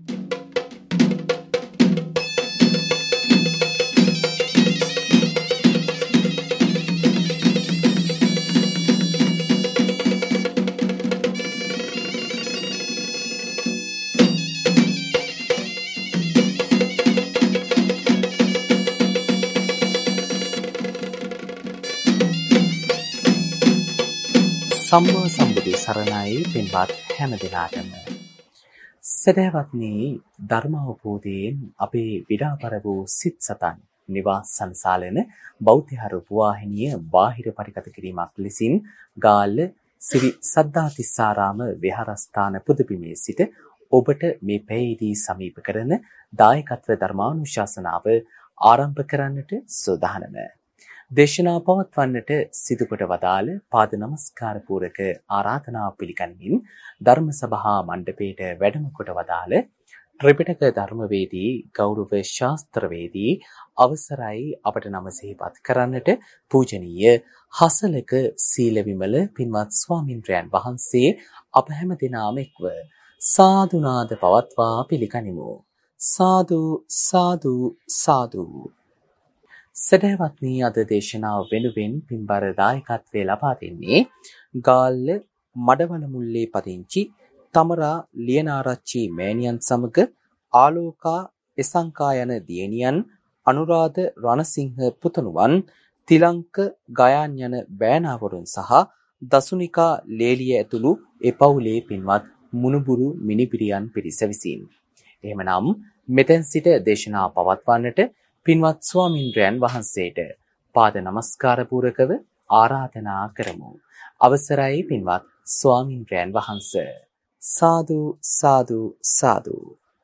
සම්මා සම්බුදු සරණයි පින්වත් හැම දිනාටම සදහවත්නි ධර්මාවබෝධයෙන් අපේ විඩාපර වූ සිත් සතන් නිවාස සංසාලන බෞද්ධ රූපවාහිනිය බාහිර පරිගත කිරීමක් ලෙසින් ගාල්ල ශ්‍රී සද්ධාතිස්සාරාම විහාරස්ථාන පුදබිමේ සිට ඔබට මේ පැයේදී සමීප කරන දායකත්ව ධර්මානුශාසනාව ආරම්භ කරන්නට සූදානම. දේශනා පවත්වන්නට සිදු කොට වදාළ පාද නමස්කාර පූරක ආරාධනා පිළිගනිමින් ධර්ම සභා මණ්ඩපයේට වැඩම කොට වදාළ ත්‍රිපිටක ධර්මවේදී ගෞරව ශාස්ත්‍රවේදී අවසරයි අපට නම සිහිපත් කරන්නට පූජනීය හසලක සීල විමල පින්වත් ස්වාමින්ද්‍රයන් වහන්සේ අප හැම දිනම එක්ව සාදුනාද පවත්වා පිළිගනිමු. සාදු සාදු සාදු. සදහවත්නි අද දේශනාව වෙනුවෙන් පින්බර දායකත්වයේ ලබා දෙන්නේ ගාල්ල මඩවල මුල්ලේ පදිංචි තමරා ලියනාරච්චි මෑණියන් සමග ආලෝකා එසංකා යන දියණියන් අනුරාධ රණසිංහ පුතණුවන් තිලංක ගයාන් යන බෑනාවරුන් සහ දසුනිකා ලේලිය ඇතුළු ඒ පවුලේ පින්වත් මුණුබුරු මිනිපිරියන් පිරිස විසින්. එහෙමනම් මෙතෙන් සිට දේශනා පවත්වන්නට පින්වත් ස්වාමින්ද්‍රයන් වහන්සේට පාද නමස්කාර පූරකව ආරාධනා කරමු. අවසරයි පින්වත් ස්වාමින්ද්‍රයන් වහන්සේ. සාදු සාදු සාදු.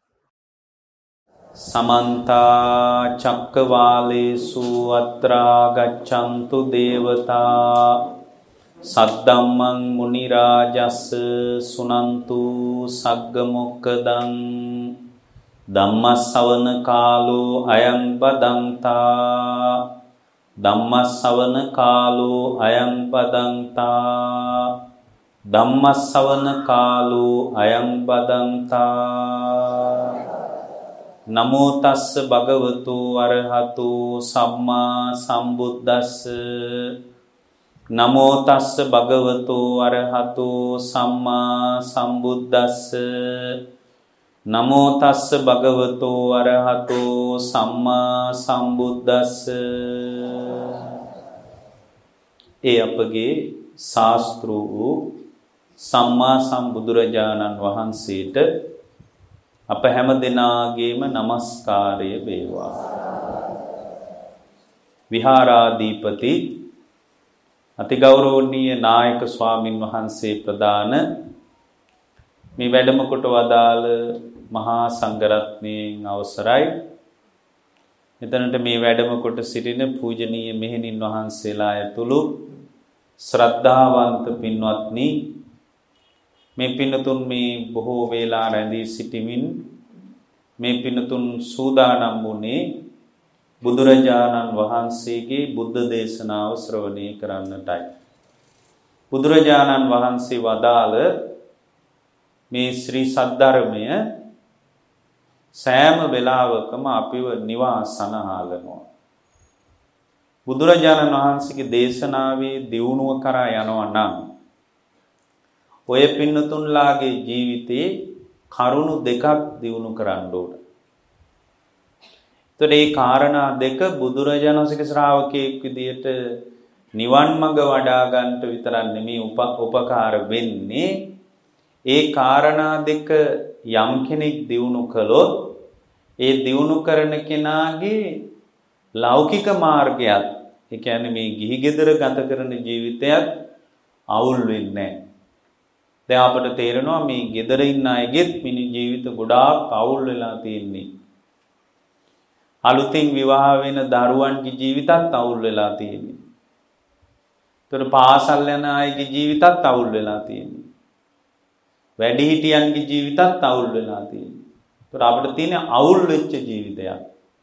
සමන්ත චක්කවාලේසු අත්‍රා ගච්ඡන්තු දේවතා සද්දම්මං මුනි රාජස් සුනන්තු සග්ග මොක්කදං ධම්මස්සවන කාලෝ අයං බදන්තා ධම්මස්සවන කාලෝ අයං බදන්තා ධම්මස්සවන කාලෝ අයං බදන්තා නමෝ තස්ස භගවතු අරහතු සම්මා සම්බුද්දස්ස නමෝ තස්ස භගවතු අරහතු සම්මා සම්බුද්දස්ස නමෝ තස්ස භගවතෝ අරහතෝ සම්මා සම්බුද්දස්ස. ඒ අපගේ ශාස්ත්‍ර වූ සම්මා සම්බුදුරජාණන් වහන්සේට අප හැම දෙනාගේම নমස්කාරය වේවා. විහාරාධිපති අතිගෞරවනීය නායක ස්වාමින් වහන්සේ ප්‍රදාන මේ වැඩම කොට වදාළ මහා සංඝරත්නයන් අවසරයි. එතනට මේ වැඩම කොට සිටින පූජනීය මෙහෙණින් වහන්සේලා ඇතුළු ශ්‍රද්ධාවන්ත පින්වත්නි, මේ පින්තුන් මේ බොහෝ වේලා රැඳී සිටිමින් මේ පින්තුන් සූදානම් වුණේ බුදුරජාණන් වහන්සේගේ බුද්ධ දේශනාව ශ්‍රවණය කරන්නටයි. බුදුරජාණන් වහන්සේ වදාළ මේ ශ්‍රී සද්ධර්මය සෑම වෙලාවකම අපිව නිවාසනහලනවා. බුදුරජාණන් වහන්සේගේ දේශනාවේ දියුණුව කරා යනවා නම් ඔය පින්නතුන්ලාගේ ජීවිතේ කරුණු දෙකක් දියුණු කරන්න ඕන. එතකොට මේ කාරණා දෙක බුදුරජාණන් වහන්සේගේ ශ්‍රාවකයෙක් විදියට නිවන් මඟ වඩා ගන්නට විතරක් නෙමෙයි උපකාර වෙන්නේ. ඒ කාරණා දෙක යම් කෙනෙක් දියුණු කළොත් ඒ දියුණු කරන කෙනාගේ ලෞකික මාර්ගයත්, ඒ කියන්නේ මේ ගිහි ගෙදර ගත කරන ජීවිතයත් අවුල් වෙන්නේ නැහැ. දැන් අපට තේරෙනවා මේ ගෙදර ඉන්න අයගෙත් මිනි ජීවිත ගොඩාක් අවුල් වෙලා තියෙන්නේ. අලුතින් විවාහ වෙන දරුවන්ගේ ජීවිතත් අවුල් වෙලා තියෙන්නේ. ඒතර පාසල් යන අයගේ ජීවිතත් අවුල් වෙලා තියෙන්නේ. වැඩිහිටියන්ගේ ජීවිතත් අවුල් වෙලා තියෙනවා. ඒතර අපිට තියෙන අවුල් වෙච්ච ජීවිතයක්.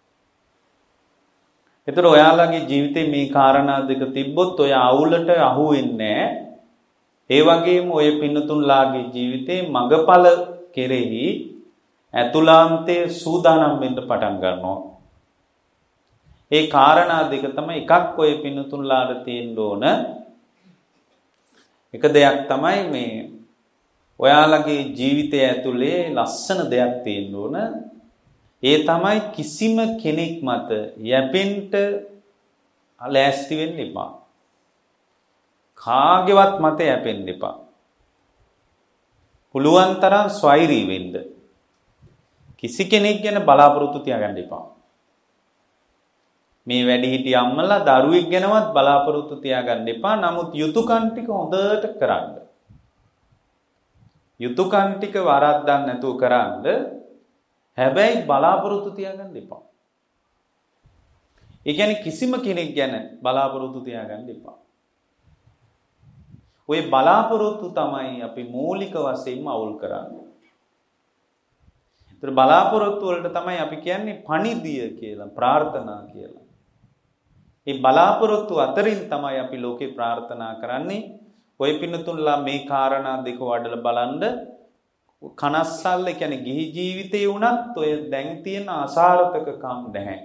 ඒතර ඔයාලගේ ජීවිතේ මේ කාරණා දෙක තිබ්බොත් ඔය අවුලට අහු වෙන්නේ නැහැ. ඒ වගේම ඔය පින්නතුන්ලාගේ ජීවිතේ මගපල කෙරෙහි ඇතුළාන්තයේ සූදානම් වෙන්න පටන් ගන්නවා. ඒ කාරණා දෙක තමයි එකක් ඔය පින්නතුන්ලාට තියෙන්න ඕන. එක දෙයක් තමයි මේ ඔයාලගේ ජීවිතය ඇතුලේ ලස්සන දෙයක් තියෙන්න ඕන. ඒ තමයි කිසිම කෙනෙක් මත යැපෙන්න ලෑස්ති වෙන්න එපා. කාගේවත් මත යැපෙන්න එපා. පුළුවන් තරම් ස්වෛරී වෙන්න. කිසි කෙනෙක් ගැන බලාපොරොත්තු තියාගන්න එපා. මේ වැඩිහිටි අම්මලා දරුවෙක් ගැනවත් බලාපොරොත්තු තියාගන්න එපා. නමුත් යුතුයකම් ටික හොඳට කරන්න. යුතුයකම් ටික වරද්දන්න නැතුව කරන්න. හැබැයි බලාපොරොත්තු තියාගන්න එපා. ඒ කියන්නේ කිසිම කෙනෙක් ගැන බලාපොරොත්තු තියාගන්න එපා. ওই බලාපොරොත්තු තමයි අපි මූලික වශයෙන්ම අවුල් කරන්නේ. ඒතර බලාපොරොත්තු වලට තමයි අපි කියන්නේ පණිදිය කියලා, ප්‍රාර්ථනා කියලා. මේ බලාපොරොත්තු අතරින් තමයි අපි ලෝකේ ප්‍රාර්ථනා කරන්නේ. ඔය පින්නතුන්ලා මේ කාරණා දෙක වඩලා බලන්න. කනස්සල්ල කියන්නේ ගිහි ජීවිතේ වුණත් ඔය දැන් තියෙන අසාර්ථකකම් නැහැ.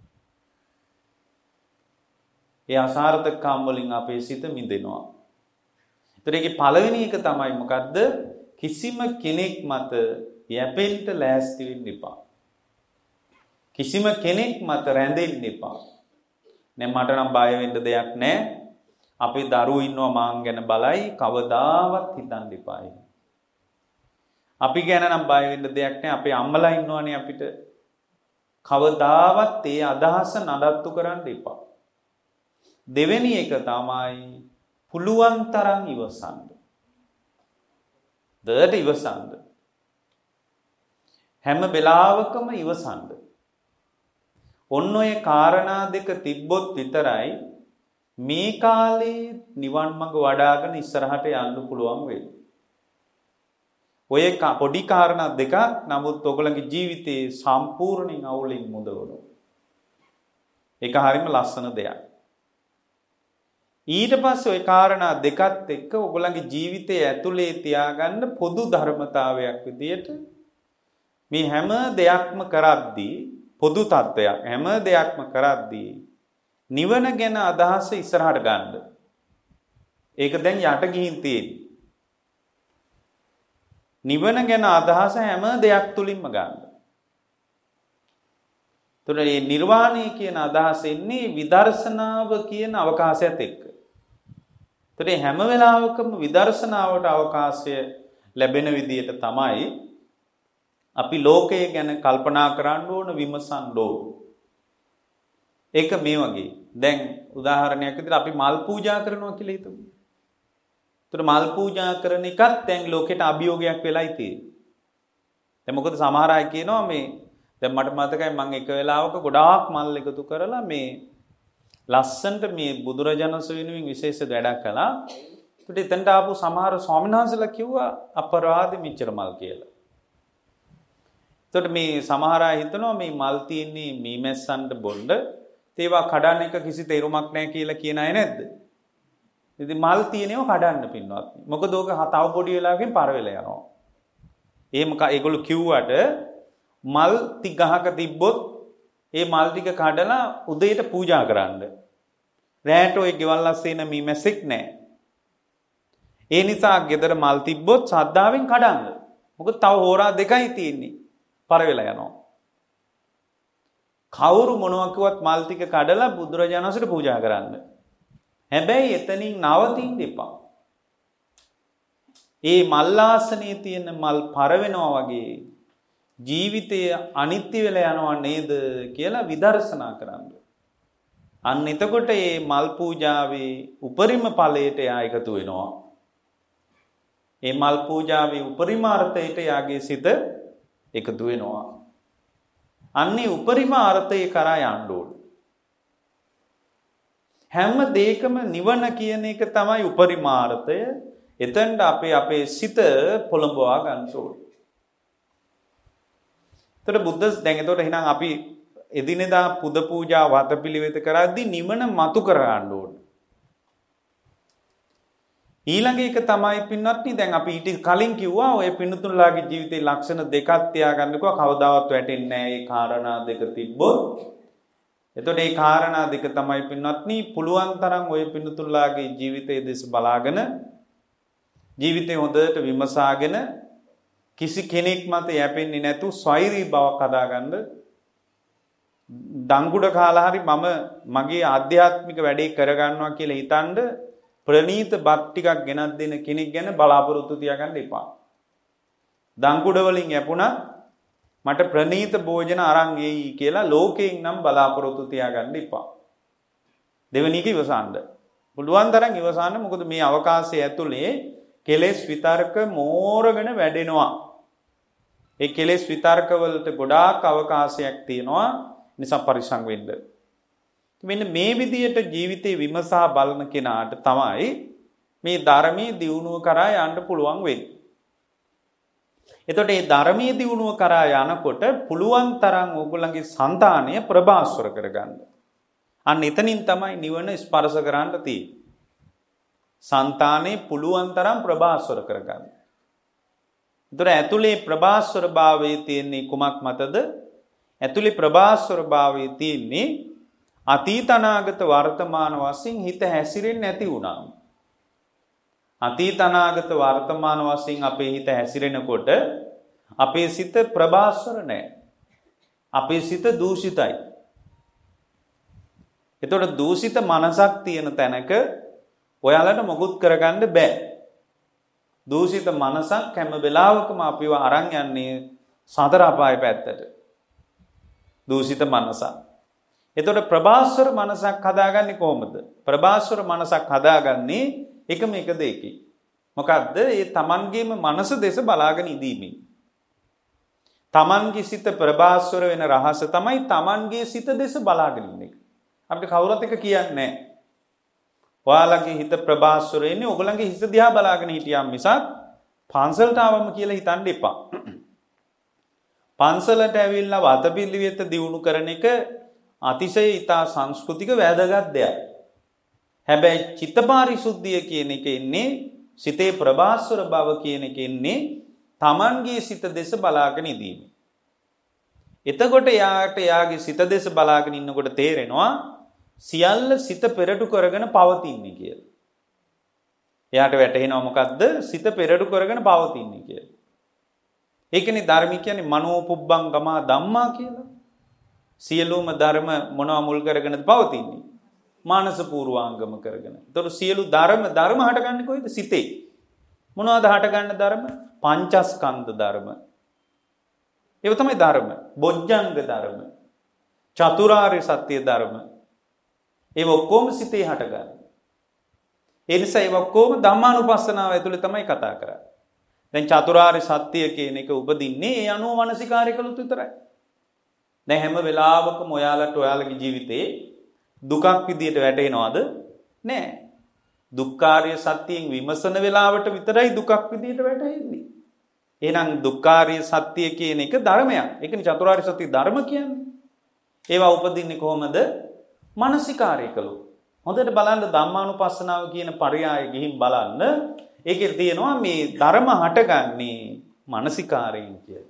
ඒ අසාර්ථකකම් වලින් අපේ සිත මිදෙනවා. ඒතර ඒකේ පළවෙනි එක තමයි මොකද්ද? කිසිම කෙනෙක් මත යැපෙන්න ලෑස්ති වෙන්න එපා. කිසිම කෙනෙක් මත රැඳෙන්න එපා. නේ මට නම් බය වෙන්න දෙයක් නැහැ. අපේ දරුවෝ ඉන්නවා මාන් ගැන බලයි කවදාවත් හිතන්න එපා. අපි ගැන නම් බය වෙන්න දෙයක් නැහැ. අපේ අම්මලා ඉන්නවනේ අපිට. කවදාවත් ඒ අදහස නඩත්තු කරන්න එපා. දෙවෙනි එක තමයි පුළුවන් තරම් ඉවසන්න. දඩ ඉවසන්න. හැම වෙලාවකම ඉවසන්න. ඔන්න ඔය කාරණා දෙක තිබ්බොත් විතරයි මේ කාලේ නිවන් මඟ වඩාගෙන ඉස්සරහට යන්න පුළුවන් වෙන්නේ. ඔය පොඩි කාරණා දෙකක් නමුත් ඔයගොල්ලන්ගේ ජීවිතේ සම්පූර්ණයෙන් අවුලින් මුදවනවා. ඒක හරියම ලස්සන දෙයක්. ඊට පස්සේ ওই කාරණා දෙකත් එක්ක ඔයගොල්ලන්ගේ ජීවිතයේ ඇතුලේ තියාගන්න පොදු ධර්මතාවයක් විදියට මේ හැම දෙයක්ම කරද්දී පොදු තත්ත්වයක් හැම දෙයක්ම කරද්දී නිවන ගැන අදහස ඉස්සරහට ගන්න. ඒක දැන් යට ගිහින් තියෙන්නේ. නිවන ගැන අදහස හැම දෙයක් තුලින්ම ගන්න. එතකොට මේ නිර්වාණය කියන අදහස එන්නේ විදර්ශනාව කියන අවකාශයත් එක්ක. එතකොට හැම වෙලාවකම විදර්ශනාවට අවකාශය ලැබෙන විදියට තමයි අපි ලෝකය ගැන කල්පනා කරන්න ඕන විමසන්න ඕන. ඒක මේ වගේ. දැන් උදාහරණයක් විදිහට අපි මල් පූජා කරනවා කියලා හිතමු. එතකොට මල් පූජා කරන එකත් දැන් ලෝකෙට අභියෝගයක් වෙලයි තියෙන්නේ. දැන් මොකද සමහර අය කියනවා මේ දැන් මට මතකයි මම එක වෙලාවක ගොඩාක් මල් එකතු කරලා මේ ලස්සන්ට මේ බුදුරජාණන් වෙනුවෙන් විශේෂ වැඩක් කළා. ඒකට එතනට ආපු සමහර ස්වාමීන් වහන්සේලා කිව්වා අපරාධ මෙච්චර මල් කියලා. එතකොට මේ සමහර අය හිතනවා මේ මල් තියෙන්නේ මීමැස්සන්ට බොණ්ඩ ඒවා කඩන්න එක කිසි තේරුමක් නැහැ කියලා කියන අය නැද්ද? ඉතින් මල් තියෙනව කඩන්න පින්වත්. මොකද ඕක තව පොඩි වෙලාවකින් පර වෙලා යනවා. එහෙම ඒගොල්ලෝ කිව්වට මල් ටික ගහක තිබ්බොත් ඒ මල් ටික කඩලා උදේට පූජා කරන්න. රැට ඔය ගෙවල් අස්සේන මීමැස්සෙක් නැහැ. ඒ නිසා ගෙදර මල් තිබ්බොත් ශ්‍රද්ධාවෙන් කඩන්න. මොකද තව හෝරා දෙකයි තියෙන්නේ. පර වෙලා යනවා. කවුරු මොනවා කිව්වත් මල් ටික කඩලා බුදුරජාණන් වහන්සේට පූජා කරන්න. හැබැයි එතනින් නවතින්න එපා. ඒ මල්ලාසනේ තියෙන මල් පර වෙනවා වගේ ජීවිතය අනිත්‍ය වෙලා යනවා නේද කියලා විදර්ශනා කරන්න. අන්න එතකොට මේ මල් පූජාවේ උපරිම ඵලයට යා එකතු වෙනවා. මේ මල් පූජාවේ උපරිම අර්ථයට යාගේ සිත එකතු වෙනවා. අන්නේ උපරිම අර්ථය කරා යන්න ඕන. හැම දෙයකම නිවන කියන එක තමයි උපරිම අර්ථය. එතෙන්ට අපේ සිත පොළඹවා ගන්න ඕනේ. ඒතර බුද්ධ දැන් එතකොට එහෙනම් අපි එදිනෙදා පුද පූජා වත පිළිවෙත කරද්දී නිවන මතු කර ගන්න ඕනේ. ඊළඟ එක තමයි පින්වත්නි දැන් අපි ඊට කලින් කිව්වා ඔය පින්නතුන්ලාගේ ජීවිතේ ලක්ෂණ දෙකක් තියාගන්නකෝ කවදාවත් වැටෙන්නේ නැහැ මේ කාරණා දෙක තිබ්බොත්. එතකොට මේ කාරණා දෙක තමයි පින්වත්නි පුළුවන් තරම් ඔය පින්නතුන්ලාගේ ජීවිතයේ දෙස බලාගෙන ජීවිතේ හොඳට විමසාගෙන කිසි කෙනෙක් මත යැපෙන්නේ නැතු ස්වෛරී බවක් හදාගන්න. දඟුඩ කාලා හරි මම මගේ ආධ්‍යාත්මික වැඩේ කරගන්නවා කියලා හිතනද ප්‍රණීත බත් ටිකක් ගෙනත් දෙන කෙනෙක් ගැන බලාපොරොත්තු තියාගන්න එපා. දඟුඩ වලින් යැපුණා මට ප්‍රණීත භෝජන අරන් එයි කියලා ලෝකයෙන් නම් බලාපොරොත්තු තියාගන්න එපා. දෙවෙනි එක ඉවසන්න. පුළුවන් තරම් ඉවසන්න. මොකද මේ අවකාශය ඇතුලේ කෙලෙස් විතර්ක මෝරගෙන වැඩෙනවා. ඒ කෙලෙස් විතර්ක වලට ගොඩාක් අවකාශයක් තියෙනවා. නිසා පරිසං වෙන්න. මෙන්න මේ විදියට ජීවිතේ විමසා බලන කෙනාට තමයි මේ ධර්මයේ දියුණුව කරා යන්න පුළුවන් වෙන්නේ. එතකොට මේ ධර්මයේ දියුණුව කරා යනකොට පුළුවන් තරම් ඕගොල්ලන්ගේ సంతානය ප්‍රභාස්වර කරගන්න. අන්න එතනින් තමයි නිවන ස්පර්ශ කරන්න තියෙන්නේ. సంతානේ පුළුවන් තරම් ප්‍රභාස්වර කරගන්න. ඒතර ඇතුලේ ප්‍රභාස්වර භාවයේ තියෙන්නේ කුමක් මතද? ඇතුලේ ප්‍රභාස්වර භාවයේ තියෙන්නේ අතීත අනාගත වර්තමාන වශයෙන් හිත හැසිරෙන්නේ නැති වුණාම. අතීත අනාගත වර්තමාන වශයෙන් අපේ හිත හැසිරෙනකොට අපේ සිත ප්‍රභාස්වර නැහැ. අපේ සිත දූෂිතයි. එතකොට දූෂිත මනසක් තියෙන තැනක ඔයාලට මොකුත් කරගන්න බෑ. දූෂිත මනසක් හැම වෙලාවකම අපිව අරන් යන්නේ සතර අපාය පැත්තට. දූෂිත මනසක්. එතකොට ප්‍රභාස්වර මනසක් හදාගන්නේ කොහොමද? ප්‍රභාස්වර මනසක් හදාගන්නේ එකම එක දෙයකින්. මොකද්ද? ඒ තමන්ගේම මනස දෙස බලාගෙන ඉඳීමෙන්. තමන්ගේ සිත ප්‍රභාස්වර වෙන රහස තමයි තමන්ගේ සිත දෙස බලාගෙන ඉන්න එක. අපිට කවුරුත් එක කියන්නේ නැහැ. ඔයාලගේ හිත ප්‍රභාස්වර වෙන්නේ ඔයගලගේ හිත දිහා බලාගෙන හිටියම් මිසක් පන්සලට ආවම කියලා හිතන්න එපා. පන්සලට ඇවිල්ලා වතපිළිවෙත දියුණු කරන එක අතිශය ඊතා සංස්කෘතික වැදගත් දෙයක්. හැබැයි චිත්තපාරිශුද්ධිය කියන එක ඉන්නේ සිතේ ප්‍රභාස්වර බව කියන එක ඉන්නේ තමන්ගේ සිත දෙස බලාගෙන ඉඳීම. එතකොට යාගේ සිත දෙස බලාගෙන ඉන්නකොට තේරෙනවා සියල්ල සිත පෙරටු කරගෙන පවතින්නේ කියලා. එයාට වැටහෙනවා මොකද්ද? සිත පෙරටු කරගෙන පවතින්නේ කියලා. ඒකනේ ධර්ම කියන්නේ මනෝපුබ්බංගමා ධම්මා කියලා. සියලුම ධර්ම මොනවා මුල් කරගෙනද පවතින්නේ? මානස පූර්වාංගම කරගෙන. ඒතකොට සියලු ධර්ම හටගන්නේ කොයිද? සිතේ. මොනවද හටගන්න ධර්ම? පංචස්කන්ධ ධර්ම. ඒව තමයි ධර්ම. බොජ්ජංග ධර්ම. චතුරාර්ය සත්‍ය ධර්ම. ඒව ඔක්කොම සිතේ හටගන්නේ. ඒ නිසා ඒව ඔක්කොම ධම්මානුපස්සනාව ඇතුලේ තමයි කතා කරන්නේ. දැන් චතුරාර්ය සත්‍ය කියන එක උපදින්නේ ඒ අනුව මානසිකාරය කළොත් විතරයි. දැන් හැම වෙලාවකම ඔයාලට ඔයාලගේ ජීවිතේ දුකක් විදියට වැටෙනවද? නෑ. දුක්ඛාරිය සත්‍යයෙන් විමසන වෙලාවට විතරයි දුකක් විදියට වැටෙන්නේ. එහෙනම් දුක්ඛාරිය සත්‍ය කියන එක ධර්මයක්. ඒකනේ චතුරාර්ය සත්‍ය ධර්ම කියන්නේ. ඒවා උපදින්නේ කොහොමද? මානසිකාරය කළොත්. හොඳට බලන්න ධම්මානුපස්සනාව කියන පරයය ගිහින් බලන්න. ඒකේ තියෙනවා මේ ධර්ම හටගන්නේ මානසිකාරයෙන් කියලා.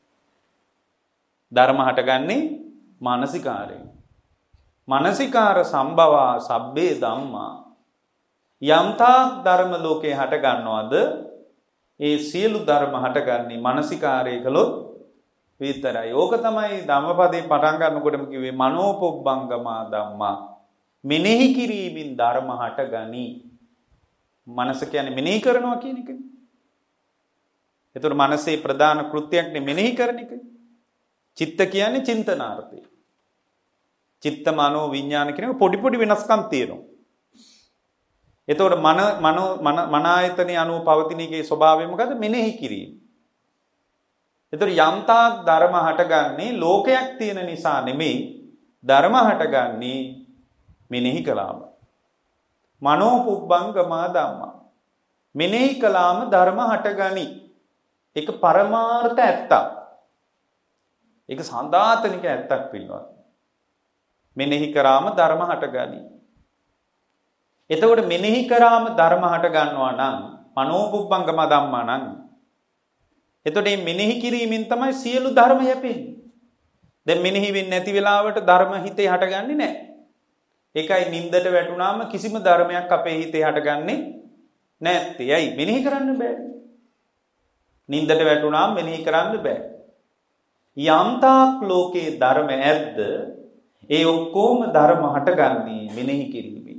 ධර්ම හටගන්නේ මානසිකාරයෙන්. මානසිකාර සම්භවා සබ්බේ ධම්මා. යම්තා ධර්ම ලෝකේ හට ගන්නවද ඒ සියලු ධර්ම හටගන්නේ මානසිකාරය කළොත් විතරයි. ඕක තමයි ධම්මපදේ පටන් ගන්නකොටම කිව්වේ මනෝපොබ්බංගමා ධම්මා. මෙනෙහි කිරීමෙන් ධර්ම හටගනී. මනස කියන්නේ මෙනෙහි කරනවා කියන එකනේ. ඒතර මනසේ ප්‍රධාන කෘත්‍යයක්නේ මෙනෙහි කරන එක. චිත්ත කියන්නේ චින්තනාර්ථය. චිත්ත මනෝ විඥාන කියන පොඩි පොඩි වෙනස්කම් තියෙනවා. එතකොට මන ආයතනයේ අනුව පවතින එකේ ස්වභාවය මොකද්ද? මෙනෙහි කිරීම. එතකොට යම්තාක් ධර්ම හටගන්නේ ලෝකයක් තියෙන නිසා නෙමෙයි. ධර්ම හටගන්නේ මෙනෙහි කළාම. මනෝපුබ්බංගමා ධම්මා. මෙනෙහි කළාම ධර්ම හටගනි. ඒක පරමාර්ථ ඇත්තක්. ඒක සන්දාතනික ඇත්තක් පිළිවන්. මෙනෙහි කරාම ධර්ම හටගනි. එතකොට මෙනෙහි කරාම ධර්ම හට ගන්නවා නම් මනෝපුබ්බංගම ධම්මා නම් එතකොට මේ මෙනෙහි කිරීමෙන් තමයි සියලු ධර්ම යැපෙන්නේ. දැන් මෙනෙහි වෙන්නේ නැති වෙලාවට ධර්ම හිතේ හටගන්නේ නැහැ. ඒකයි නින්දට වැටුනාම කිසිම ධර්මයක් අපේ හිතේ හටගන්නේ නැත්තේ. ඇයි? මෙනෙහි කරන්න බෑ. නින්දට වැටුනාම මෙනෙහි කරන්න බෑ. යම්තාක් ලෝකේ ධර්ම ඇද්ද ඒ ඔක්කොම ධර්ම හටගන්නේ මෙනෙහි කිරීමෙන්.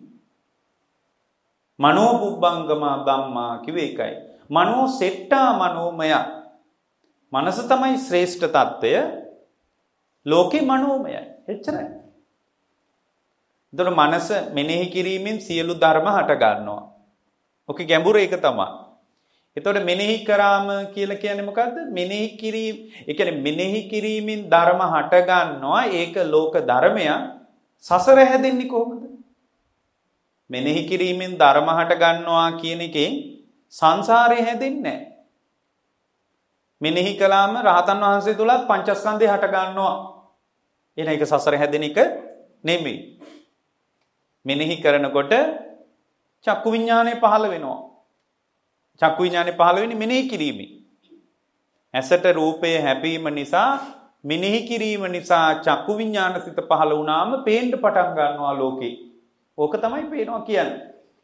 මනෝපුබ්බංගම ධම්මා කිව්වේ ඒකයි. මනෝ සෙට්ටා මනෝමය. මනස තමයි ශ්‍රේෂ්ඨ తত্ত্বය. ලෝකේ මනෝමයයි. එච්චරයි. එතකොට මනස මෙනෙහි කිරීමෙන් සියලු ධර්ම හට ගන්නවා. ඔකේ ගැඹුර ඒක තමයි. එතකොට මෙනෙහි කරාම කියලා කියන්නේ මොකද්ද? මෙනෙහි කිරීම. ඒ කියන්නේ මෙනෙහි කිරීමෙන් ධර්ම හට ගන්නවා. ඒක ලෝක ධර්මයක්. සසර හැදෙන්නේ කොහොමද? මෙනෙහි කිරීමෙන් ධර්ම හට ගන්නවා කියන එකෙන් සංසාරේ හැදෙන්නේ නැහැ. මෙනෙහි කළාම රහතන් වහන්සේ තුලත් පංචස්කන්ධය හට ගන්නවා. එන එක සසර හැදෙන එක නෙමෙයි. මෙනෙහි කරනකොට චක්කු විඥානය පහළ වෙනවා. චක්කු විඥානය පහළ වෙන්නේ මෙනෙහි කිරීමෙන්. ඇසට රූපයේ හැපීම නිසා මෙනෙහි කිරීම නිසා චක්කු විඥාන සිත පහළ වුණාම පේන්න පටන් ගන්නවා ලෝකේ. ඕක තමයි පේනවා කියන්නේ.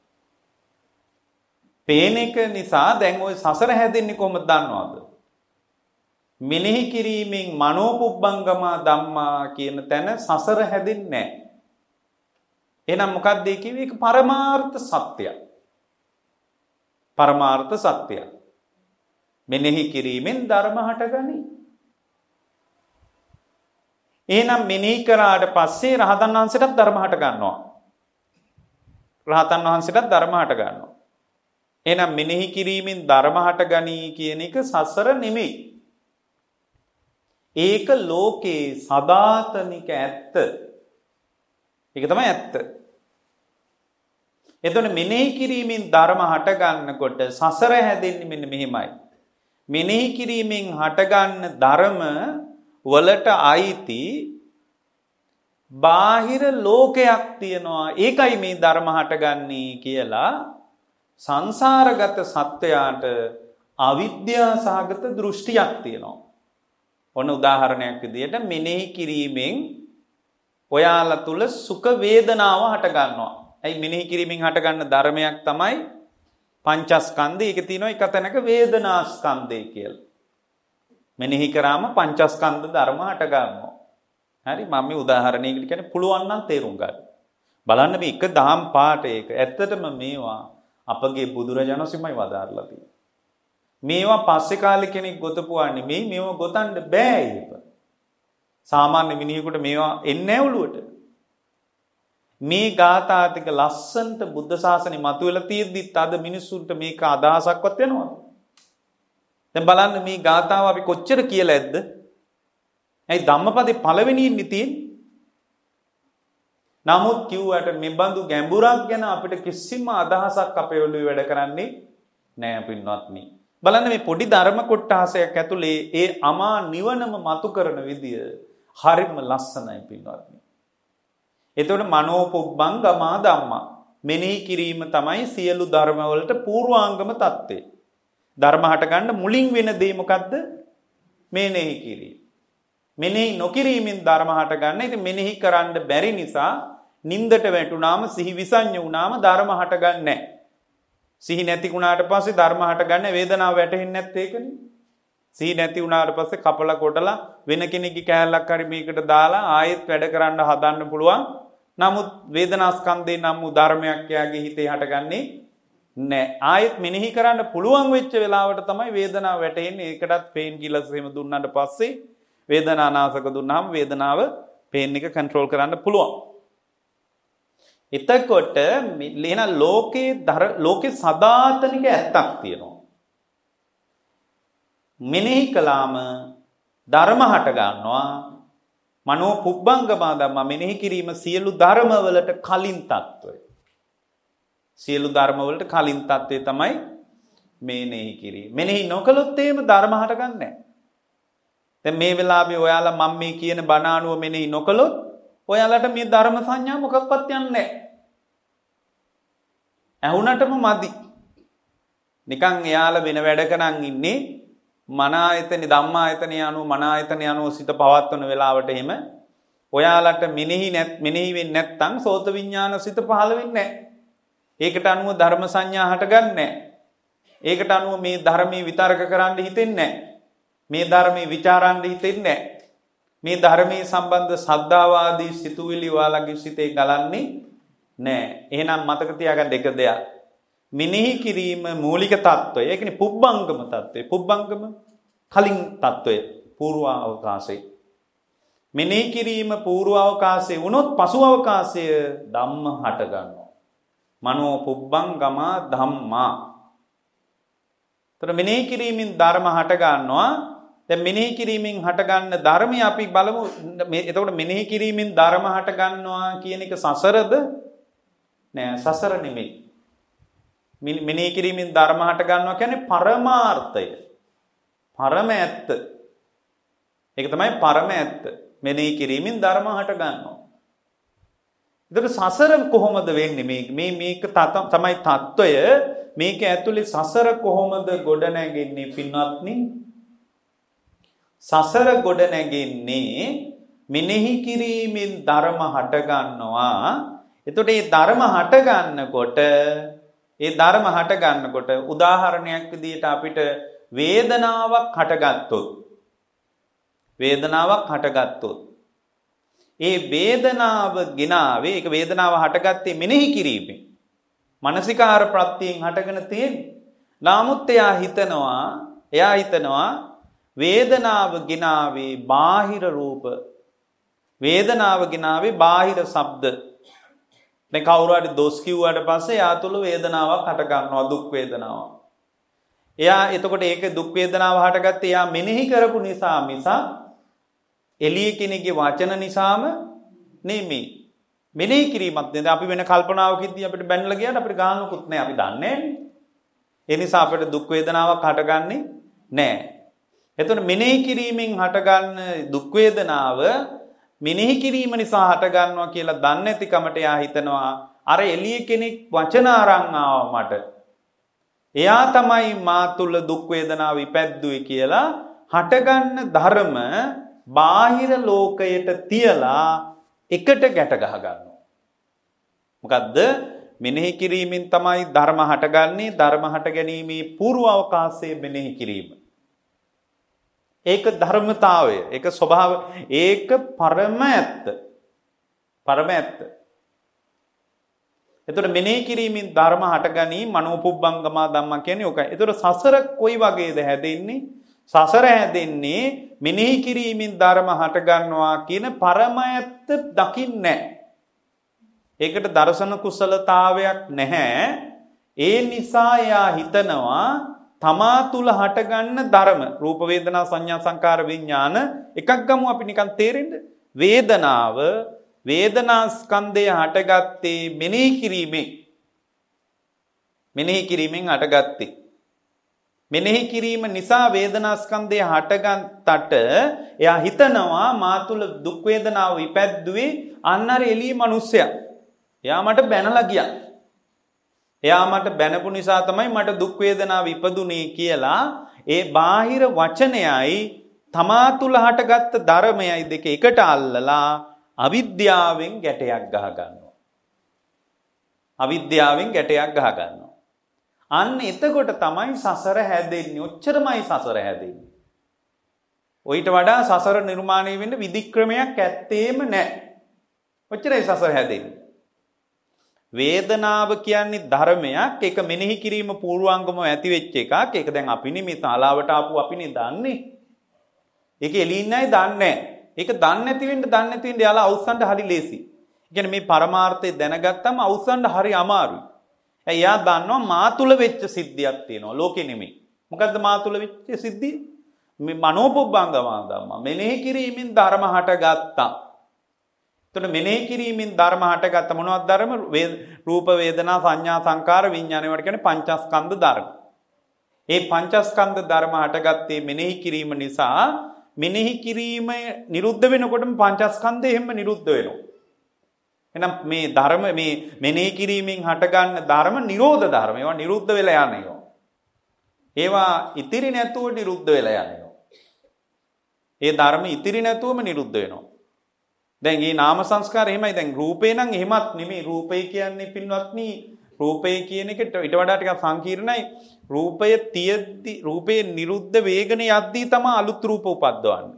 පේන එක නිසා දැන් ওই සසර හැදෙන්නේ කොහොමද දන්නවද? මෙනෙහි කිරීමෙන් මනෝපුබ්බංගම ධම්මා කියන තැන සසර හැදෙන්නේ නැහැ. එහෙනම් මොකක්ද ඒ කිව්වේ? ඒක පරමාර්ථ සත්‍යයක්. පරමාර්ථ සත්‍යයක්. මෙනෙහි කිරීමෙන් ධර්ම හටගනී. එහෙනම් මෙනෙහි කරාට පස්සේ රහතන් වහන්සේටත් ධර්ම හට ගන්නවා. රහතන් වහන්සේටත් ධර්ම හට ගන්නවා. එහෙනම් මෙනෙහි කිරීමෙන් ධර්ම හටගනී කියන එක සසර නෙමෙයි. ඒක ලෝකේ සදාතනික ඇත්ත. ඒක තමයි ඇත්ත. එතකොට මෙනෙහි කිරීමෙන් ධර්ම හට ගන්නකොට සසර හැදෙන්නේ මෙන්න මෙහෙමයි. මෙනෙහි කිරීමෙන් හටගන්න ධර්ම වලට අයිති බාහිර ලෝකයක් තියෙනවා. ඒකයි මේ ධර්ම හටගන්නේ කියලා සංසාරගත සත්වයාට අවිද්‍යා සහගත දෘෂ්ටියක් තියෙනවා. ඔන්න උදාහරණයක් විදියට මෙනෙහි කිරීමෙන් ඔයාලා තුල සුඛ වේදනාව හට ගන්නවා. ඇයි මෙනෙහි කිරීමෙන් හටගන්න ධර්මයක් තමයි පංචස්කන්ධය. ඒක තියෙනවා එක තැනක වේදනාස්කන්ධය කියලා. මෙනෙහි කරාම පංචස්කන්ධ ධර්ම හට ගන්නවා. හරි මම මේ උදාහරණයකට කියන්නේ පුළුවන් නම් තේරුම් ගන්න. බලන්න මේ එක දහම් පාඩ ඒක. ඇත්තටම මේවා අපගේ බුදුරජාණන් වහන්සේමයි වදාarලා තියෙන්නේ. මේවා පස්සේ කාලේ කෙනෙක් ගොතපුවා නෙමෙයි. මේවා ගොතන්න බෑ ඒක. සාමාන්‍ය මිනිහෙකුට මේවා එන්නේ නැහැ ඔළුවට. මේ ගාථා ටික ලස්සන්ට බුද්ධ ශාසනය මතුවලා තියෙද්දිත් අද මිනිස්සුන්ට මේක අදහසක්වත් වෙනවද? දැන් බලන්න මේ ගාථාව අපි කොච්චර කියලා ඇද්ද? ඇයි ධම්මපදේ පළවෙනිින් තියෙන්නේ? නමුත් කිව්වට මේ බඳු ගැඹුරක් ගැන අපිට කිසිම අදහසක් අපේ ඔළුවේ වැඩ කරන්නේ නැහැ පින්වත්නි. බලන්න මේ පොඩි ධර්ම කොටාසයක් ඇතුලේ ඒ අමා නිවනම මතු කරන විදිය හරිම ලස්සනයි පින්වත්නි. එතකොට මනෝපුබ්බංගම ධම්මා මෙනෙහි කිරීම තමයි සියලු ධර්ම වලට පූර්වාංගම தත්ත්වය. ධර්ම හට ගන්න මුලින් වෙන දේ මොකද්ද? මෙනෙහි කිරීම. මෙනෙහි නොකිරීමෙන් ධර්ම හට ගන්න. ඉතින් මෙනෙහි කරන්න බැරි නිසා නින්දට වැටුනාම සිහි විසඤ්ඤ වුනාම ධර්ම හට ගන්න නැහැ. සිහි නැති වුණාට පස්සේ ධර්ම හට ගන්න වේදනාව වැටෙන්නේ නැත්තේ ඒකනේ. සිහි නැති වුණාට පස්සේ කපලා කොටලා වෙන කෙනෙක්ගේ කෑල්ලක් හරි මේකට දාලා ආයෙත් වැඩ කරන්න හදන්න පුළුවන්. නමුත් වේදනාස්කන්ධේ නම් වූ ධර්මයක් යාගේ හිතේ හටගන්නේ නැහැ. ආයෙත් මෙනෙහි කරන්න පුළුවන් වෙච්ච වෙලාවට තමයි වේදනාව වැටෙන්නේ. ඒකටත් පේන් කිලර්ස් එහෙම දුන්නාට පස්සේ වේදනානාශක දුන්නාම වේදනාව පේන් එක කන්ට්‍රෝල් කරන්න පුළුවන්. එතකොට ලේන ලෝකේ සදාතනික ඇත්තක් තියෙනවා. මෙනෙහි කළාම ධර්ම හට ගන්නවා. මනෝ පුබ්බංගම ධම්ම මෙනෙහි කිරීම සියලු ධර්මවලට කලින් తত্ত্বය. සියලු ධර්මවලට කලින් తত্ত্বය තමයි මෙනෙහි කිරීම. මෙනෙහි නොකළොත් එහෙම ධර්ම හට ගන්නෑ නැහැ. දැන් මේ වෙලාවේ ඔයාලා මම මේ කියන බණ අනුව මෙනෙහි නොකළොත් ඔයාලට මේ ධර්ම සංඥා මොකක්වත් යන්නේ නැහැ. ඇහුණටම මදි. නිකන් එයාලා වෙන වැඩ කරන් ඉන්නේ මන ආයතනේ ධම්මායතනේ අනුව මන ආයතනේ අනුව සිත පවත්වන වෙලාවට එහෙම ඔයාලට මෙනෙහි වෙන්නේ නැත්නම් සෝත විඥාන සිත පහළ වෙන්නේ නැහැ. ඒකට අනුව ධර්ම සංඥා හටගන්නේ නැහැ. ඒකට අනුව මේ ධර්මයේ විතර්ක කරන්න හිතෙන්නේ නැහැ. මේ ධර්මයේ ਵਿਚාරන්න හිතෙන්නේ නැහැ. මේ ධර්මයේ සම්බන්ධ සද්ධාවාදී සිතුවිලි ඔයාලගේ සිතේ ගලන්නේ නැහැ. එහෙනම් මතක තියාගන්න එක දෙයක්. මෙනෙහි කිරීම මූලික తত্ত্বය. ඒ කියන්නේ පුබ්බංගම తত্ত্বය. පුබ්බංගම කලින් తত্ত্বය. పూర్ව අවකාශය. මෙනෙහි කිරීම పూర్ව අවකාශයේ වුණොත් පසු අවකාශය ධම්ම හට ගන්නවා. මනෝ පුබ්බංගම ධම්මා. ତර මෙනෙහි කිරීමෙන් ධර්ම හට ගන්නවා. දැන් මෙනෙහි කිරීමෙන් හට ගන්න ධර්මය අපි බලමු. එතකොට මෙනෙහි කිරීමෙන් ධර්ම හට ගන්නවා කියන එක සසරද? නෑ සසර නෙමෙයි. මෙනෙහි කිරීමෙන් ධර්ම හට ගන්නවා කියන්නේ පරමාර්ථය. පරම ඇත්ත. ඒක තමයි පරම ඇත්ත. මෙනෙහි කිරීමෙන් ධර්ම හට ගන්නවා. ඒතර සසර කොහොමද වෙන්නේ? මේක තමයි తত্ত্বය. මේක ඇතුලේ සසර කොහොමද ගොඩ නැගෙන්නේ පින්වත්නි? සසර ගොඩ නැගෙන්නේ මෙනෙහි කිරීමෙන් ධර්ම හට ගන්නවා. එතකොට මේ ධර්ම හට ගන්නකොට උදාහරණයක් විදිහට අපිට වේදනාවක් හටගත්තොත් ඒ වේදනාව ගිනාවේ ඒක වේදනාව හටගත්තේ මෙනෙහි කිරීමෙන් මානසිකාර ප්‍රත්‍යයෙන් හටගෙන තියෙන්නේ. නමුත් එයා හිතනවා වේදනාව ගිනාවේ බාහිර රූප වේදනාව ගිනාවේ බාහිර ශබ්ද. දැන් කවුරු හරි දොස් කිව්වට පස්සේ යා තුල වේදනාවක් හට ගන්නවා දුක් වේදනාවක්. එයා එතකොට ඒක දුක් වේදනාව හටගත්තේ එයා මෙනෙහි කරපු නිසා මිස එළිය කෙනෙක්ගේ වචන නිසාම නෙමෙයි. මෙනෙහි කිරීමක් නේද? අපි වෙන කල්පනාවකින්දී අපිට බැනලා ගියාට අපිට ගානකුත් නැහැ. අපි දන්නේ නැහැ. ඒ නිසා අපිට දුක් වේදනාවක් හටගන්නේ නැහැ. එතකොට මෙනෙහි කිරීමෙන් හටගන්න දුක් වේදනාව මෙනෙහි කිරීම නිසා හටගන්නවා කියලා දන්නේ නැතිකමට එයා හිතනවා අර එළිය කෙනෙක් වචන අරන් ආවා මට. එයා තමයි මා තුල දුක් වේදනාව ඉපැද්දුවේ කියලා හටගන්න ධර්ම බාහිර ලෝකයට තියලා එකට ගැට ගහ ගන්නවා. මොකද්ද? මෙනෙහි කිරීමෙන් තමයි ධර්ම හටගන්නේ. ධර්ම හට ගැනීමේ పూర్ව අවකාශයේ මෙනෙහි කිරීම. ඒක ධර්මතාවය. ඒක ස්වභාව. ඒක පරම ඇත්ත. එතකොට මෙනෙහි කිරීමෙන් ධර්ම හටගනී මනෝපුබ්බංගමා ධම්ම කියන්නේ ඔකයි. එතකොට සසර කොයි වගේද හැදෙන්නේ? සසර හැදෙන්නේ මෙනෙහි කිරීමෙන් ධර්ම හට ගන්නවා කියන පරම ඇත්ත දකින්නේ නැහැ. ඒකට දර්ශන කුසලතාවයක් නැහැ. ඒ නිසා එයා හිතනවා තමා තුල හටගන්න ධර්ම රූප වේදනා සංඥා සංකාර විඥාන එකක් ගමු අපි නිකන් තේරෙන්න. වේදනා ස්කන්ධය හටගත්තේ මෙනෙහි කිරීමෙන් හටගත්තේ. මෙනෙහි කිරීම නිසා වේදනා ස්කන්ධය හටගත්තට එයා හිතනවා මා තුල දුක් වේදනාව ඉපැද්දුවේ අන්නර එළිය මිනිස්සයා. එයා මට බැනලා ගියා. එයා මට බැනපු නිසා තමයි මට දුක් වේදනාව ඉපදුනේ කියලා ඒ බාහිර වචනයයි තමා තුල හටගත්ත ධර්මයයි දෙක එකට අල්ලලා අවිද්‍යාවෙන් ගැටයක් ගහ ගන්නවා. අන්න එතකොට තමයි සසර හැදෙන්නේ. ඔච්චරමයි සසර හැදෙන්නේ. ඔయిత වඩා සසර නිර්මාණය වෙන්න විධික්‍රමයක් ඇත්තේම නැහැ. ඔච්චරයි සසර හැදෙන්නේ. වේදනාව කියන්නේ ධර්මයක්. ඒක මෙනෙහි කිරීම පූර්වාංගම ඇති වෙච්ච එකක්. ඒක දැන් අපි නෙමෙයි ශාලාවට ආපු අපිනේ දන්නේ. ඒක එළින් අය දන්නේ නැහැ. ඒක දන්නේ නැති වෙන්න යාලා අවුස්සන්න හරි ලේසි. ඒ කියන්නේ මේ පරමාර්ථය දැනගත්තම අවුස්සන්න හරි අමාරුයි. එයා දන්නවා මා තුල වෙච්ච සිද්ධියක් තියෙනවා. ලෝකෙ නෙමෙයි. මොකද්ද මා තුල වෙච්ච සිද්ධිය? මේ මනෝපුබ්බංගමා ධම්ම. මෙනෙහි කිරීමෙන් ධර්ම හටගත්තා. එතකොට මෙනෙහි කිරීමෙන් ධර්ම හටගත්ත මොනවද ධර්ම? රූප වේදනා සංඥා සංකාර විඥාන වල කියන්නේ පංචස්කන්ධ ධර්ම. මේ පංචස්කන්ධ ධර්ම හටගත්තේ මෙනෙහි කිරීම නිසා. මෙනෙහි කිරීම නිරුද්ධ වෙනකොටම පංචස්කන්ධය එහෙම නිරුද්ධ වෙනවා. එහෙනම් මේ ධර්ම මේ මෙනෙහි කිරීමෙන් හටගන්න ධර්ම නිරෝධ ධර්ම. ඒවා නිරුද්ධ වෙලා යන්නේ. ඒවා ඉතිරි නැතුව නිරුද්ධ වෙලා යන්නේ. ඒ ධර්ම ඉතිරි නැතුවම නිරුද්ධ වෙනවා. දැන් මේ නාම සංස්කාර එහෙමයි. දැන් රූපේ නම් එහෙමත් නෙමෙයි. රූපේ කියන්නේ පින්වත්නි රූපේ කියන එකට ඊට වඩා ටිකක් සංකීර්ණයි. රූපය තියෙද්දි රූපේ නිරුද්ධ වේගන යද්දී තමයි අලුත් රූප උපද්දවන්නේ.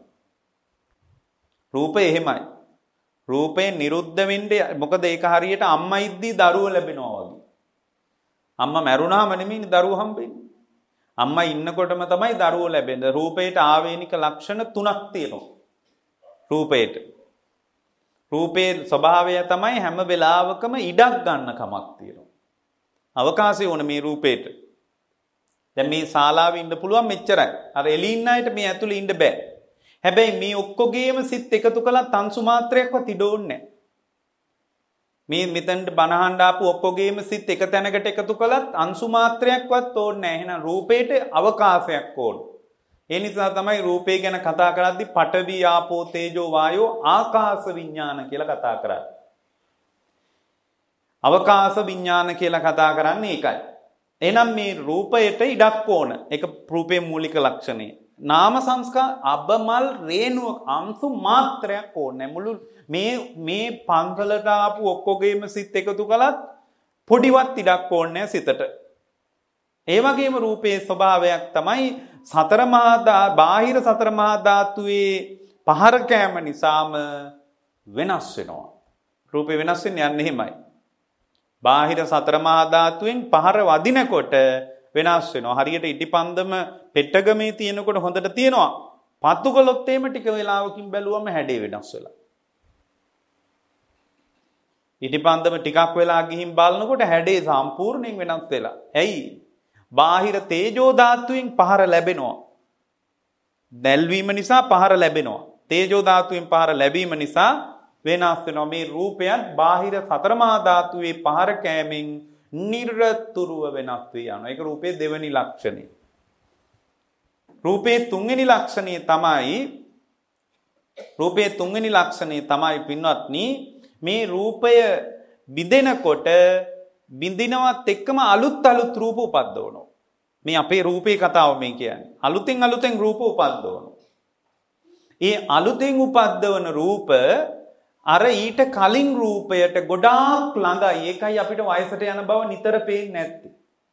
රූපේ එහෙමයි. රූපේ නිරුද්ධ වෙන්නේ මොකද ඒක හරියට අම්මා ඉද්දී දරුවෝ ලැබෙනවා වගේ. අම්මා මැරුණාම නෙමෙයි දරුවෝ හම්බෙන්නේ. අම්මා ඉන්නකොටම තමයි දරුවෝ ලැබෙන්නේ. රූපේට ආවේනික ලක්ෂණ 3ක් තියෙනවා. රූපේට. රූපේ ස්වභාවය තමයි හැම වෙලාවකම ඉඩක් ගන්න කමක් තියෙනවා. අවකාශය ඕන මේ රූපේට. දැන් මේ ශාලාවේ ඉන්න පුළුවන් මෙච්චරයි. අර එළි ඉන්න අයට මේ ඇතුලේ ඉන්න බෑ. හැබැයි මේ ඔක්කොගේම සිත් එකතු කළා තන්සු මාත්‍රයක්වත් ඉඩ ඕනේ නැහැ. මේ මෙතනට බනහන්න ආපු ඔක්කොගේම සිත් එක තැනකට එකතු කළත් අංශු මාත්‍රයක්වත් ඕනේ නැහැ. එහෙනම් රූපේට අවකාශයක් ඕන. ඒ නිසා තමයි රූපේ ගැන කතා කරද්දී පඨවි ආපෝ තේජෝ වායෝ ආකාශ විඥාන කියලා කතා කරන්නේ. අවකාශ විඥාන කියලා කතා කරන්නේ ඒකයි. එහෙනම් මේ රූපයට ඉඩක් ඕන. ඒක රූපේ මූලික ලක්ෂණය. නාම සංස්කාර අබමල් රේණුව අංශු මාත්‍රයක් ඕනේ. මුළු මේ පන්සලට ආපු ඔක්කොගේම සිත් එකතු කළත් පොඩිවත් ඉඩක් ඕනේ සිතට. ඒ වගේම රූපේ ස්වභාවයක් තමයි සතර මහා බාහිර සතර මහා ධාතුවේ පහර කෑම නිසාම වෙනස් වෙනවා. රූපේ වෙනස් වෙන්නේ යන්නේ එහෙමයි. බාහිර සතර මහා ධාතුවෙන් පහර වදිනකොට වෙනස් වෙනවා. හරියට ඉටිපන්දම පෙට්ටගමේ තියෙනකොට හොඳට තියෙනවා. පත්තු කළොත් එimhe ටික වෙලාවකින් බැලුවම හැඩේ වෙනස් වෙලා. ඉටිපන්දම ටිකක් වෙලා ගිහින් බලනකොට හැඩේ සම්පූර්ණයෙන් වෙනස් වෙලා. ඇයි? බාහිර තේජෝ ධාතුවෙන් පහර ලැබෙනවා. දැල්වීම නිසා පහර ලැබෙනවා. තේජෝ ධාතුවෙන් පහර ලැබීම නිසා වෙනස් වෙනවා. මේ රූපයත් බාහිර සතර මහා ධාතුවේ පහර කෑමෙන් නිරතුරුව වෙනස් වී යනවා. ඒක රූපේ දෙවෙනි ලක්ෂණය. රූපේ තුන්වෙනි ලක්ෂණය තමයි පින්වත්නි මේ රූපය බිඳෙනකොට බිඳිනවත් එක්කම අලුත් රූප උපද්දවනවා. මේ අපේ රූපේ කතාව මේ කියන්නේ. අලුතෙන් රූප උපද්දවනවා. ඒ අලුතෙන් උපද්දවන රූප අර ඊට කලින් රූපයට ගොඩාක් ළඟයි. ඒකයි අපිට වයසට යන බව නිතර පේන්නේ නැත්තේ.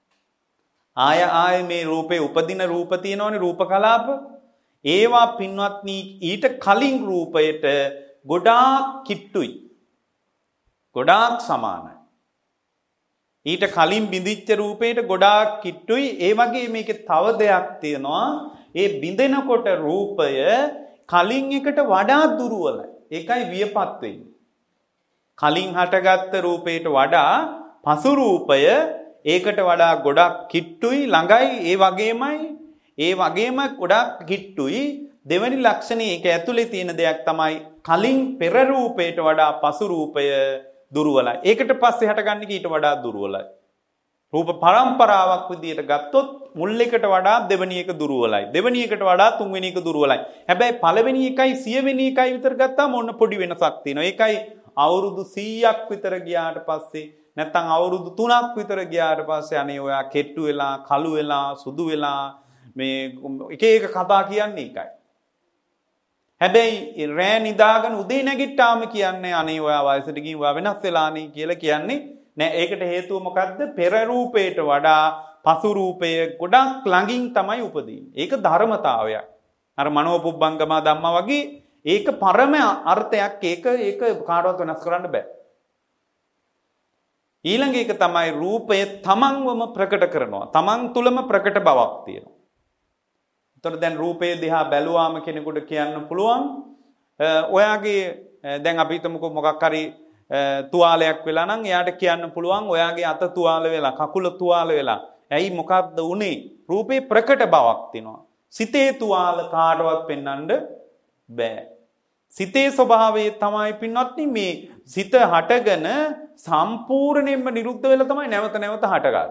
ආය මේ රූපේ උපදින රූප තියෙනවනේ රූප කලාප. ඒවා පින්වත්නි ඊට කලින් රූපයට ගොඩාක් කිට්ටුයි. ගොඩාක් සමානයි. ඊට කලින් බිඳිච්ච රූපයට ගොඩාක් කිට්ටුයි. ඒ වගේ මේකේ තව දෙයක් තියෙනවා. ඒ බිඳෙනකොට රූපය කලින් එකට වඩා දුර්වලයි. ඒකයි වියපත් වෙන්නේ. කලින් හටගත්ත රූපයට වඩා පසු රූපය ඒකට වඩා ගොඩක් කිට්ටුයි ළඟයි. ඒ වගේම ගොඩක් කිට්ටුයි. දෙවැනි ලක්ෂණය ඒක ඇතුලේ තියෙන දෙයක් තමයි කලින් පෙර රූපයට වඩා පසු රූපය දුර්වලයි. ඒකට පස්සේ හටගන්නේ ඊට වඩා දුර්වලයි. රූප පරම්පරාවක් විදියට ගත්තොත් මුල් එකට වඩා දෙවෙනි එක දුර්වලයි. දෙවෙනි එකට වඩා තුන්වෙනි එක දුර්වලයි. හැබැයි පළවෙනි එකයි 100 වෙනි එකයි විතර ගත්තාම ඔන්න පොඩි වෙනසක් තියෙනවා. ඒකයි අවුරුදු 100ක් විතර ගියාට පස්සේ නැත්තම් අවුරුදු 3ක් විතර ගියාට පස්සේ අනේ ඔයා කෙට්ටු වෙලා, කළු වෙලා, සුදු වෙලා මේ එක කතා කියන්නේ ඒකයි. හැබැයි රෑ නිදාගෙන උදේ නැගිට්ටාම කියන්නේ අනේ ඔයා වයසට ගිහින් ඔයා වෙනස් වෙලානේ කියලා කියන්නේ නෑ. ඒකට හේතුව මොකද්ද? පෙර රූපයට වඩා පසු රූපය ගොඩක් ළඟින් තමයි උපදින්නේ. ඒක ධර්මතාවයක්. අර මනෝපුබ්බංගම ධම්මා වගේ ඒක පරම අර්ථයක්. ඒක කාටවත් වෙනස් කරන්න බෑ. ඊළඟ එක තමයි රූපය තමන්වම ප්‍රකට කරනවා. තමන් තුළම ප්‍රකට බවක් තියෙනවා. එතකොට දැන් රූපේ දිහා බැලුවාම කෙනෙකුට කියන්න පුළුවන් ඔයාගේ දැන් අපි හිතමුකෝ මොකක් හරි තුවාලයක් වෙලා නම් එයාට කියන්න පුළුවන් ඔයාගේ අත තුවාල වෙලා කකුල තුවාල වෙලා. ඇයි මොකක්ද උනේ? රූපේ ප්‍රකට බවක් තියෙනවා. සිතේ තුවාල කාටවත් පෙන්වන්න බෑ. සිතේ ස්වභාවය තමයි පින්වත්නි මේ සිත හටගෙන සම්පූර්ණයෙන්ම නිරුද්ධ වෙලා තමයි නැවත හටගන්නේ.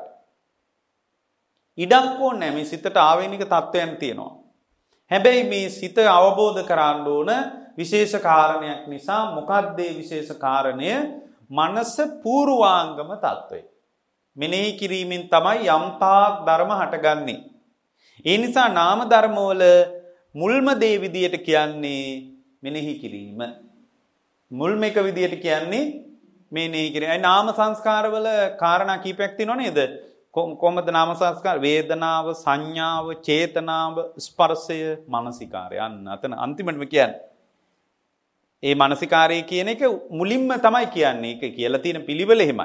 ඉඩක් ඕනේ මේ සිතට ආවේනික තත්වයන් තියෙනවා. හැබැයි මේ සිත අවබෝධ කරගන්න ඕන විශේෂ කාරණයක් නිසා මොකක්ද ඒ විශේෂ කාරණය? මනස පූර්වාංගම තත්වය. මෙනෙහි කිරීමෙන් තමයි යම්තාක් ධර්ම හටගන්නේ. ඒ නිසා නාම ධර්මවල මුල්ම දේ විදියට කියන්නේ මෙනෙහි කිරීම. මුල්ම එක විදියට කියන්නේ මෙනෙහි කිරීම. ඒ නාම සංස්කාරවල කාරණා කීපයක් තියෙනව නේද? කොහොමද නාම සංස්කාර? වේදනාව, සංඥාව, චේතනාව, ස්පර්ශය, මානසිකාරය. අන්න අතන අන්තිමටම කියන්නේ. ඒ මානසිකාරය කියන එක මුලින්ම තමයි කියන්නේ. ඒක කියලා තියෙන පිළිවෙල එහෙමයි.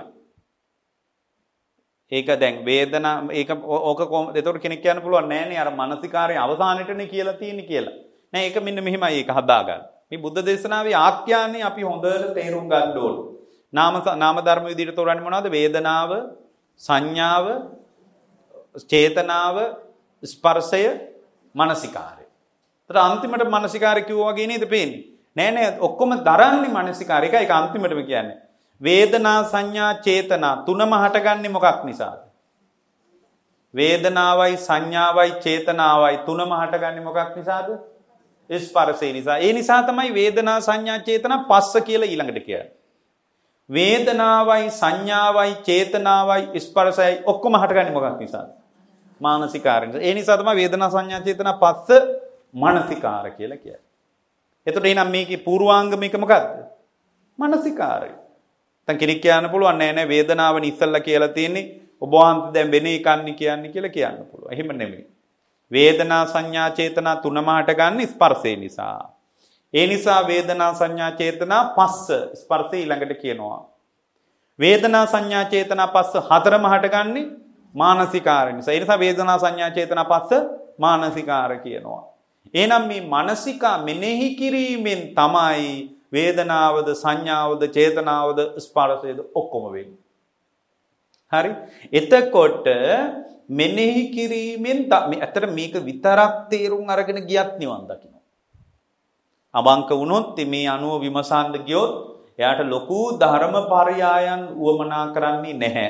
ඒක දැන් වේදනා ඒක ඕක කොහොමද? එතකොට කෙනෙක් කියන්න පුළුවන් නෑනේ අර මානසිකාරයේ අවසානෙටනේ කියලා තියෙන්නේ කියලා. නෑ ඒක මෙන්න මෙහිමයි ඒක හදාගන්න. මේ බුද්ධ දේශනාවේ ආඛ්‍යානේ අපි හොඳට තේරුම් ගන්න ඕන. නාම ධර්ම විදිහට තෝරන්නේ මොනවද? වේදනාව, සංඥාව, චේතනාව, ස්පර්ශය, මානසිකාරය. ඒතර අන්තිමට මානසිකාරය කිව්වා වගේ නේද පේන්නේ? නෑ ඔක්කොම දරන්නේ මානසිකාරය. ඒක අන්තිමටම කියන්නේ. වේදනා, සංඥා, චේතනා තුනම හටගන්නේ මොකක් නිසාද? වේදනාවයි, සංඥාවයි, චේතනාවයි තුනම හටගන්නේ මොකක් නිසාද? ස්පර්ශය නිසා. ඒ නිසා තමයි වේදනා, සංඥා, චේතනා පස්ස කියලා ඊළඟට කියන්නේ. වේදනාවයි, සංඥාවයි, චේතනාවයි, ස්පර්ශයයි ඔක්කොම හටගන්නේ මොකක් නිසාද? මානසිකාරය නිසා. ඒ නිසා තමයි වේදනා, සංඥා, චේතනා පස්ස මානසිකාර කියලා කියන්නේ. එතකොට එහෙනම් මේකේ පූර්වාංගමික මොකක්ද? මානසිකාරය. දැන් කෙනෙක් කියන්න පුළුවන් නෑ වේදනාවනේ ඉස්සල්ලා කියලා තියෙන්නේ ඔබ වහන්සේ දැන් වෙන එකන්නේ කියන්නේ කියලා කියන්න පුළුවන්. එහෙම නෙමෙයි. වේදනා, සංඥා, චේතනා තුනම හටගන්නේ ස්පර්ශය නිසා. ඒ නිසා වේදනා, සංඥා, චේතනා පස්ස ස්පර්ශය ඊළඟට කියනවා. වේදනා, සංඥා, චේතනා පස්ස හතරම හටගන්නේ මානසිකාර නිසා. ඒ නිසා වේදනා, සංඥා, චේතනා පස්ස මානසිකාර කියනවා. එහෙනම් මේ මානසිකා මෙනෙහි කිරීමෙන් තමයි වේදනාවද, සංඥාවද, චේතනාවද, ස්පර්ශයද ඔක්කොම වෙන්නේ. හරි? එතකොට මෙනෙහි කිරීමෙන් ඇත්තට මේක විතරක් තේරුම් අරගෙන ගියත් නිවන් දකින්න. අවංක වුණොත් මේ අනුව විමසන්න ගියොත් එයාට ලොකු ධර්මපරයායන් උවමනා කරන්නේ නැහැ.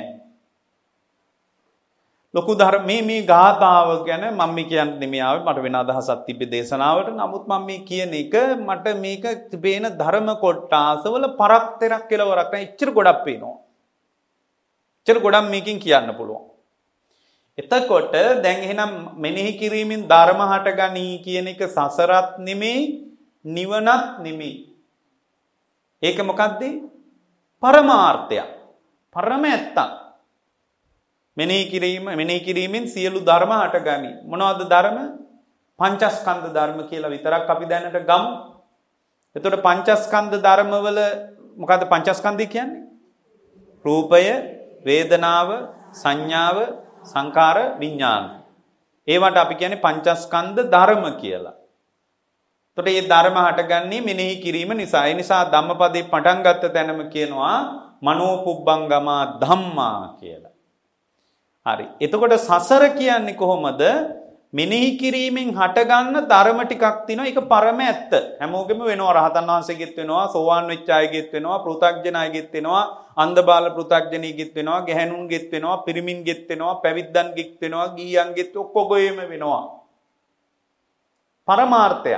ලොකු ධර්ම මේ ගාථාව ගැන මම කියන්නේ මේ ආවේ මට වෙන අදහසක් තිබ්බේ දේශනාවට. නමුත් මම මේ කියන එක මට මේක පේන ධර්ම කොටාසවල පරක් තෙරක් කෙලවරක් නැහැ. එච්චර ගොඩක් පේනවා. එච්චර ගොඩක් මේකෙන් කියන්න පුළුවන්. එතකොට දැන් එහෙනම් මෙනෙහි කිරීමෙන් ධර්ම හටගනී කියන එක සසරත් නෙමෙයි නිවනත් නෙමෙයි. ඒක මොකද්ද? පරමාර්ථයක්. පරම ඇත්තක්. මෙනෙහි කිරීමෙන් සියලු ධර්ම හටගනී. මොනවද ධර්ම? පංචස්කන්ධ ධර්ම කියලා විතරක් අපි දැනට ගමු. එතකොට පංචස්කන්ධ ධර්මවල මොකද්ද පංචස්කන්ධය කියන්නේ? රූපය, වේදනාව, සංඥාව, සංකාර, විඥාන. ඒවට අපි කියන්නේ පංචස්කන්ධ ධර්ම කියලා. එතකොට මේ ධර්ම හටගන්නේ මෙනෙහි කිරීම නිසා. ඒ නිසා ධම්මපදේ පටන් ගත්ත තැනම කියනවා මනෝපුබ්බංගමා ධම්මා කියලා. හරි. එතකොට සසර කියන්නේ කොහොමද? මෙනෙහි කිරීමෙන් හටගන්න ධර්ම ටිකක් තියෙනවා. ඒක පරම ඇත්ත. හැමෝගෙම වෙනවා. රහතන් වහන්සේගෙත් වෙනවා, සෝවාන් වෙච්ච අයගෙත් වෙනවා, පෘථග්ජන අයගෙත් වෙනවා, අන්ධබාල පෘථග්ජනීගෙත් වෙනවා, ගැහැණුන්ගෙත් වෙනවා, පිරිමින්ගෙත් වෙනවා, පැවිද්දන්ගෙත් වෙනවා, ගීයන්ගෙත් ඔක්කොගෙම වෙනවා. පරමාර්ථයක්.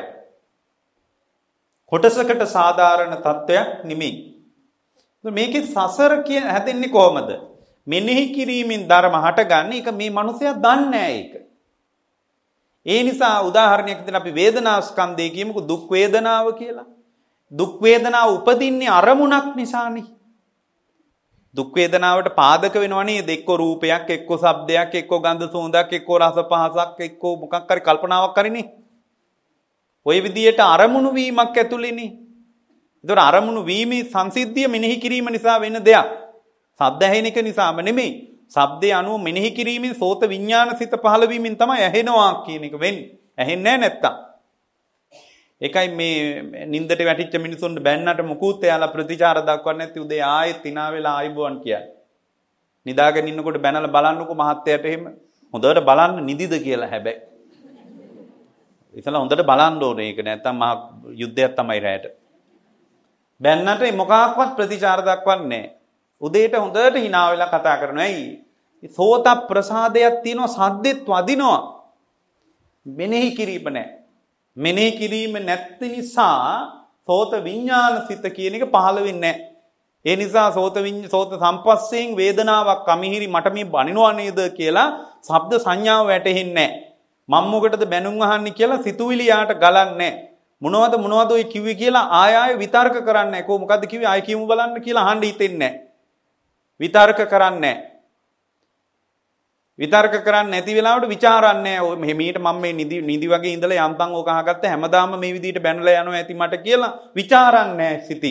කොටසකට සාධාරණ තත්වයක් නෙමෙයි. මේකේ සසර හැදෙන්නේ කොහොමද? මෙනෙහි කිරීමෙන් ධර්ම හටගන්නේ. ඒක මේ මිනිසයා දන්නේ නැහැ ඒක. ඒ නිසා උදාහරණයක් විදිහට අපි වේදනා ස්කන්ධය කියමුකෝ දුක් වේදනාව කියලා. දුක් වේදනාව උපදින්නේ අරමුණක් නිසානේ. දුක් වේදනාවට පාදක වෙනව නේද? එක්ක රූපයක්, එක්ක ශබ්දයක්, එක්ක ගන්ධ සුවඳක්, එක්ක රස පහසක්, එක්ක මොකක් හරි කල්පනාවක් හරිනේ. ওই විදියට අරමුණු වීමක් ඇතුළේනේ. ඒතර අරමුණු වීමේ සංසිද්ධිය මෙනෙහි කිරීම නිසා වෙන දෙයක්. ශබ්ද ඇහෙන එක නිසාම නෙමෙයි. ශබ්දේ අනුව මෙනෙහි කිරීමෙන් සෝත විඥාන සිත පහළ වීමෙන් තමයි ඇහෙනවා කියන එක වෙන්නේ. ඇහෙන්නේ නැහැ නැත්තම්. ඒකයි මේ නින්දට වැටිච්ච මිනිසුන්ට බැන්නට මුකුත් එයාලා ප්‍රතිචාර දක්වන්නේ නැති උදේ ආයෙත් hina වෙලා ආයිබෝන් කියන්නේ. නිදාගෙන ඉන්නකොට බැනලා බලන්නකො මහත්තයාට එහෙම හොඳට බලන්න නිදිද කියලා හැබැයි. ඉතලා හොඳට බලන්න ඕනේ ඒක නැත්තම් මහ යුද්ධයක් තමයි රැයට. බැන්නට මොකක්වත් ප්‍රතිචාර දක්වන්නේ නැහැ. උදේට හොඳට hina වෙලා කතා කරනවා. ඇයි? සෝත ප්‍රසාදයක් තියෙනවා, සද්දෙත් වදිනවා. මෙනෙහි කිරීම නැහැ. මෙනෙහි කිරීම නැති නිසා සෝත විඥාන සිත කියන එක පහළ වෙන්නේ නැහැ. ඒ නිසා සෝත සම්පස්සයෙන් වේදනාවක් අමිහිරි මට මේ බනිනවා නේද කියලා ශබ්ද සංඥාව වැටෙන්නේ නැහැ. මම මොකටද බැනුම් අහන්නේ කියලා සිතුවිලි යාට ගලන්නේ නැහැ. මොනවද ඔය කිව්වේ කියලා ආය විතර්ක කරන්නේ නැහැ. කො මොකද්ද කිව්වේ ආය කියමු බලන්න කියලා අහන්න හිතෙන්නේ නැහැ. විතර්ක කරන්නේ නැහැ. විතර්ක කරන්නේ නැති වෙලාවට ਵਿਚාරන්නේ නැහැ. මීට මම මේ නිදි වගේ ඉඳලා යන්තම් ඕක අහගත්ත හැමදාම මේ විදිහට බැනලා යනවා ඇති මට කියලා ਵਿਚාරන්නේ නැහැ සිටි.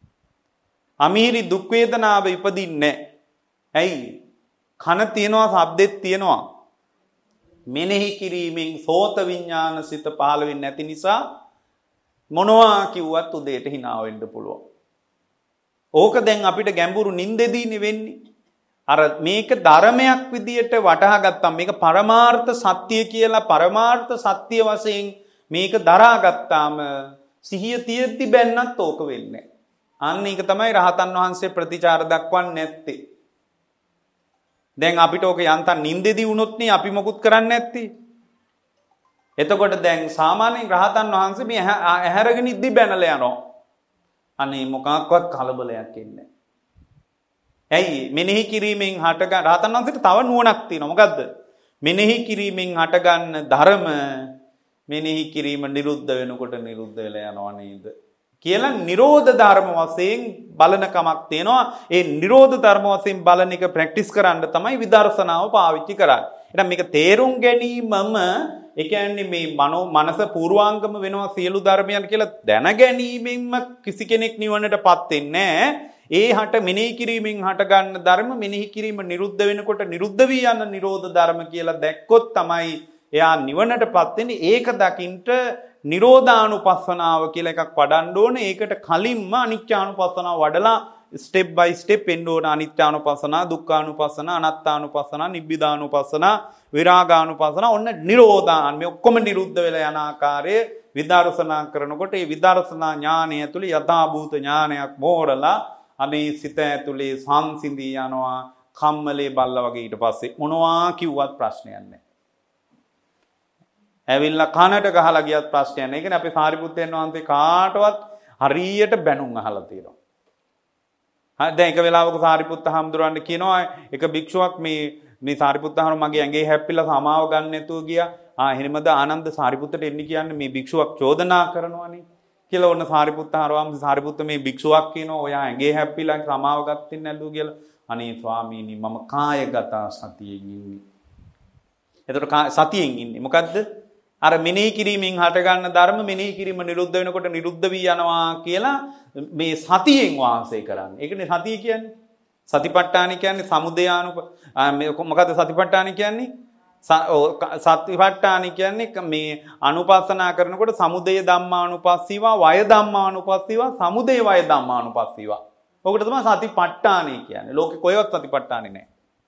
අමීරි දුක් වේදනාව ඉපදින්නේ නැහැ. ඇයි? කන තියනවා, ශබ්දෙත් තියනවා. මෙනෙහි කිරීමෙන් සෝත විඥාන සිත පහළ වෙන්නේ නැති නිසා මොනවා කිව්වත් උදේට hina වෙන්න පුළුවන්. ඕක දැන් අපිට ගැඹුරු නින්දෙදීනේ වෙන්නේ. අර මේක ධර්මයක් විදියට වටහා ගත්තාම මේක පරමාර්ථ සත්‍ය කියලා පරමාර්ථ සත්‍ය වශයෙන් මේක දරා ගත්තාම සිහිය තියෙද්දි බැන්නත් ඕක වෙන්නේ. අන්න ඒක තමයි රහතන් වහන්සේ ප්‍රතිචාර දක්වන්නේ නැත්තේ. දැන් අපිට ඕක යන්තම් නින්දෙදි වුණොත් නේ අපි මොකුත් කරන්නේ නැත්තේ. එතකොට දැන් සාමාන්‍යයෙන් රහතන් වහන්සේ මේ ඇහැරගෙන ඉද්දි බැනලා යනවා. අනේ මොකක්වත් කලබලයක් එන්නේ. ඇයි? මෙනෙහි කිරීමෙන් හටගන්න රහතන් වහන්සේට තව නුවණක් තියෙනවා. මොකද්ද? මෙනෙහි කිරීමෙන් හටගන්න ධර්ම මෙනෙහි කිරීම නිරුද්ධ වෙනකොට නිරුද්ධ වෙලා යනවා නේද? කියලා නිරෝධ ධර්ම වශයෙන් බලන කමක් තියෙනවා. ඒ නිරෝධ ධර්ම වශයෙන් බලන එක ප්‍රැක්ටිස් කරන්න තමයි විදර්ශනාව පාවිච්චි කරන්නේ. එහෙනම් මේක තේරුම් ගැනීමම ඒ කියන්නේ මේ මනස පූර්වාංගම වෙනවා සියලු ධර්මයන් කියලා දැන ගැනීමෙන්ම කිසි කෙනෙක් නිවනටපත් වෙන්නේ නැහැ. ඒ හට මෙනෙහි කිරීමෙන් හට ගන්න ධර්ම මෙනෙහි කිරීම නිරුද්ධ වෙනකොට නිරුද්ධ වී යන නිරෝධ ධර්ම කියලා දැක්කොත් තමයි එයා නිවනටපත් වෙන්නේ. ඒක දකින්ට නිරෝධානුපස්සනාව කියලා එකක් වඩන්න ඕනේ. ඒකට කලින්ම අනිත්‍යානුපස්සනාව වඩලා ස්ටෙප් බයි ස්ටෙප් එන්න ඕන. අනිත්‍යානුපස්සනා, දුක්ඛානුපස්සනා, අනාත්මානුපස්සනා, නිබ්බිදානුපස්සනා, විරාගානුපස්සනා, ඔන්න නිරෝධාන් මේ ඔක්කොම නිරුද්ධ වෙලා යන ආකාරය විදර්ශනා කරනකොට ඒ විදර්ශනා ඥානය ඇතුළේ යථාභූත ඥානයක් මෝරලා අනේ සිත ඇතුළේ සංසිඳී යනවා. කම්මලේ බල්ලා වගේ ඊට පස්සේ මොනවා කිව්වත් ප්‍රශ්නයක් නැහැ. ඇවිල්ලා කනට ගහලා ගියත් ප්‍රශ්නයක් නැහැ. ඒ කියන්නේ අපේ සාරිපුත්තයන් වහන්සේ කාටවත් හරියට බැනුම් අහලා තියෙනවා. දැන් එක වෙලාවක සාරිපුත්ත හාමුදුරන්ට කියනවා එක භික්ෂුවක් මේ සාරිපුත්ත හාමුදුරුවෝ මගේ ඇඟේ හැප්පිලා සමාව ගන්න නැතුව ගියා. එහෙමද ආනන්ද සාරිපුත්තට එන්න කියන්නේ මේ භික්ෂුවක් චෝදනා කරනවානේ කියලා. ඔන්න සාරිපුත්ත හාමුදුරුවෝ සාරිපුත්ත මේ භික්ෂුවක් කියනවා ඔයා ඇඟේ හැප්පිලා සමාව ගත්තේ නැල්ලු කියලා. අනේ ස්වාමීනි මම කායගත සතියෙන් ඉන්නේ. එතකොට සතියෙන් ඉන්නේ මොකද්ද? අර මෙනෙහි කිරීමෙන් හටගන්න ධර්ම මෙනෙහි කිරීම නිරුද්ධ වෙනකොට නිරුද්ධ වී යනවා කියලා මේ සතියෙන් වාසය කරන්නේ. ඒකනේ සතිය කියන්නේ. සතිපට්ඨාන කියන්නේ සමුදයානුප මොකද්ද සතිපට්ඨාන කියන්නේ? සතිපට්ඨාන කියන්නේ මේ අනුපස්සනා කරනකොට සමුදය ධම්මානුපස්සීවා වය ධම්මානුපස්සීවා සමුදය වය ධම්මානුපස්සීවා. ඔකට තමයි සතිපට්ඨාන කියන්නේ. ලෝකේ කොහෙවත් සතිපට්ඨානෙ නැහැ.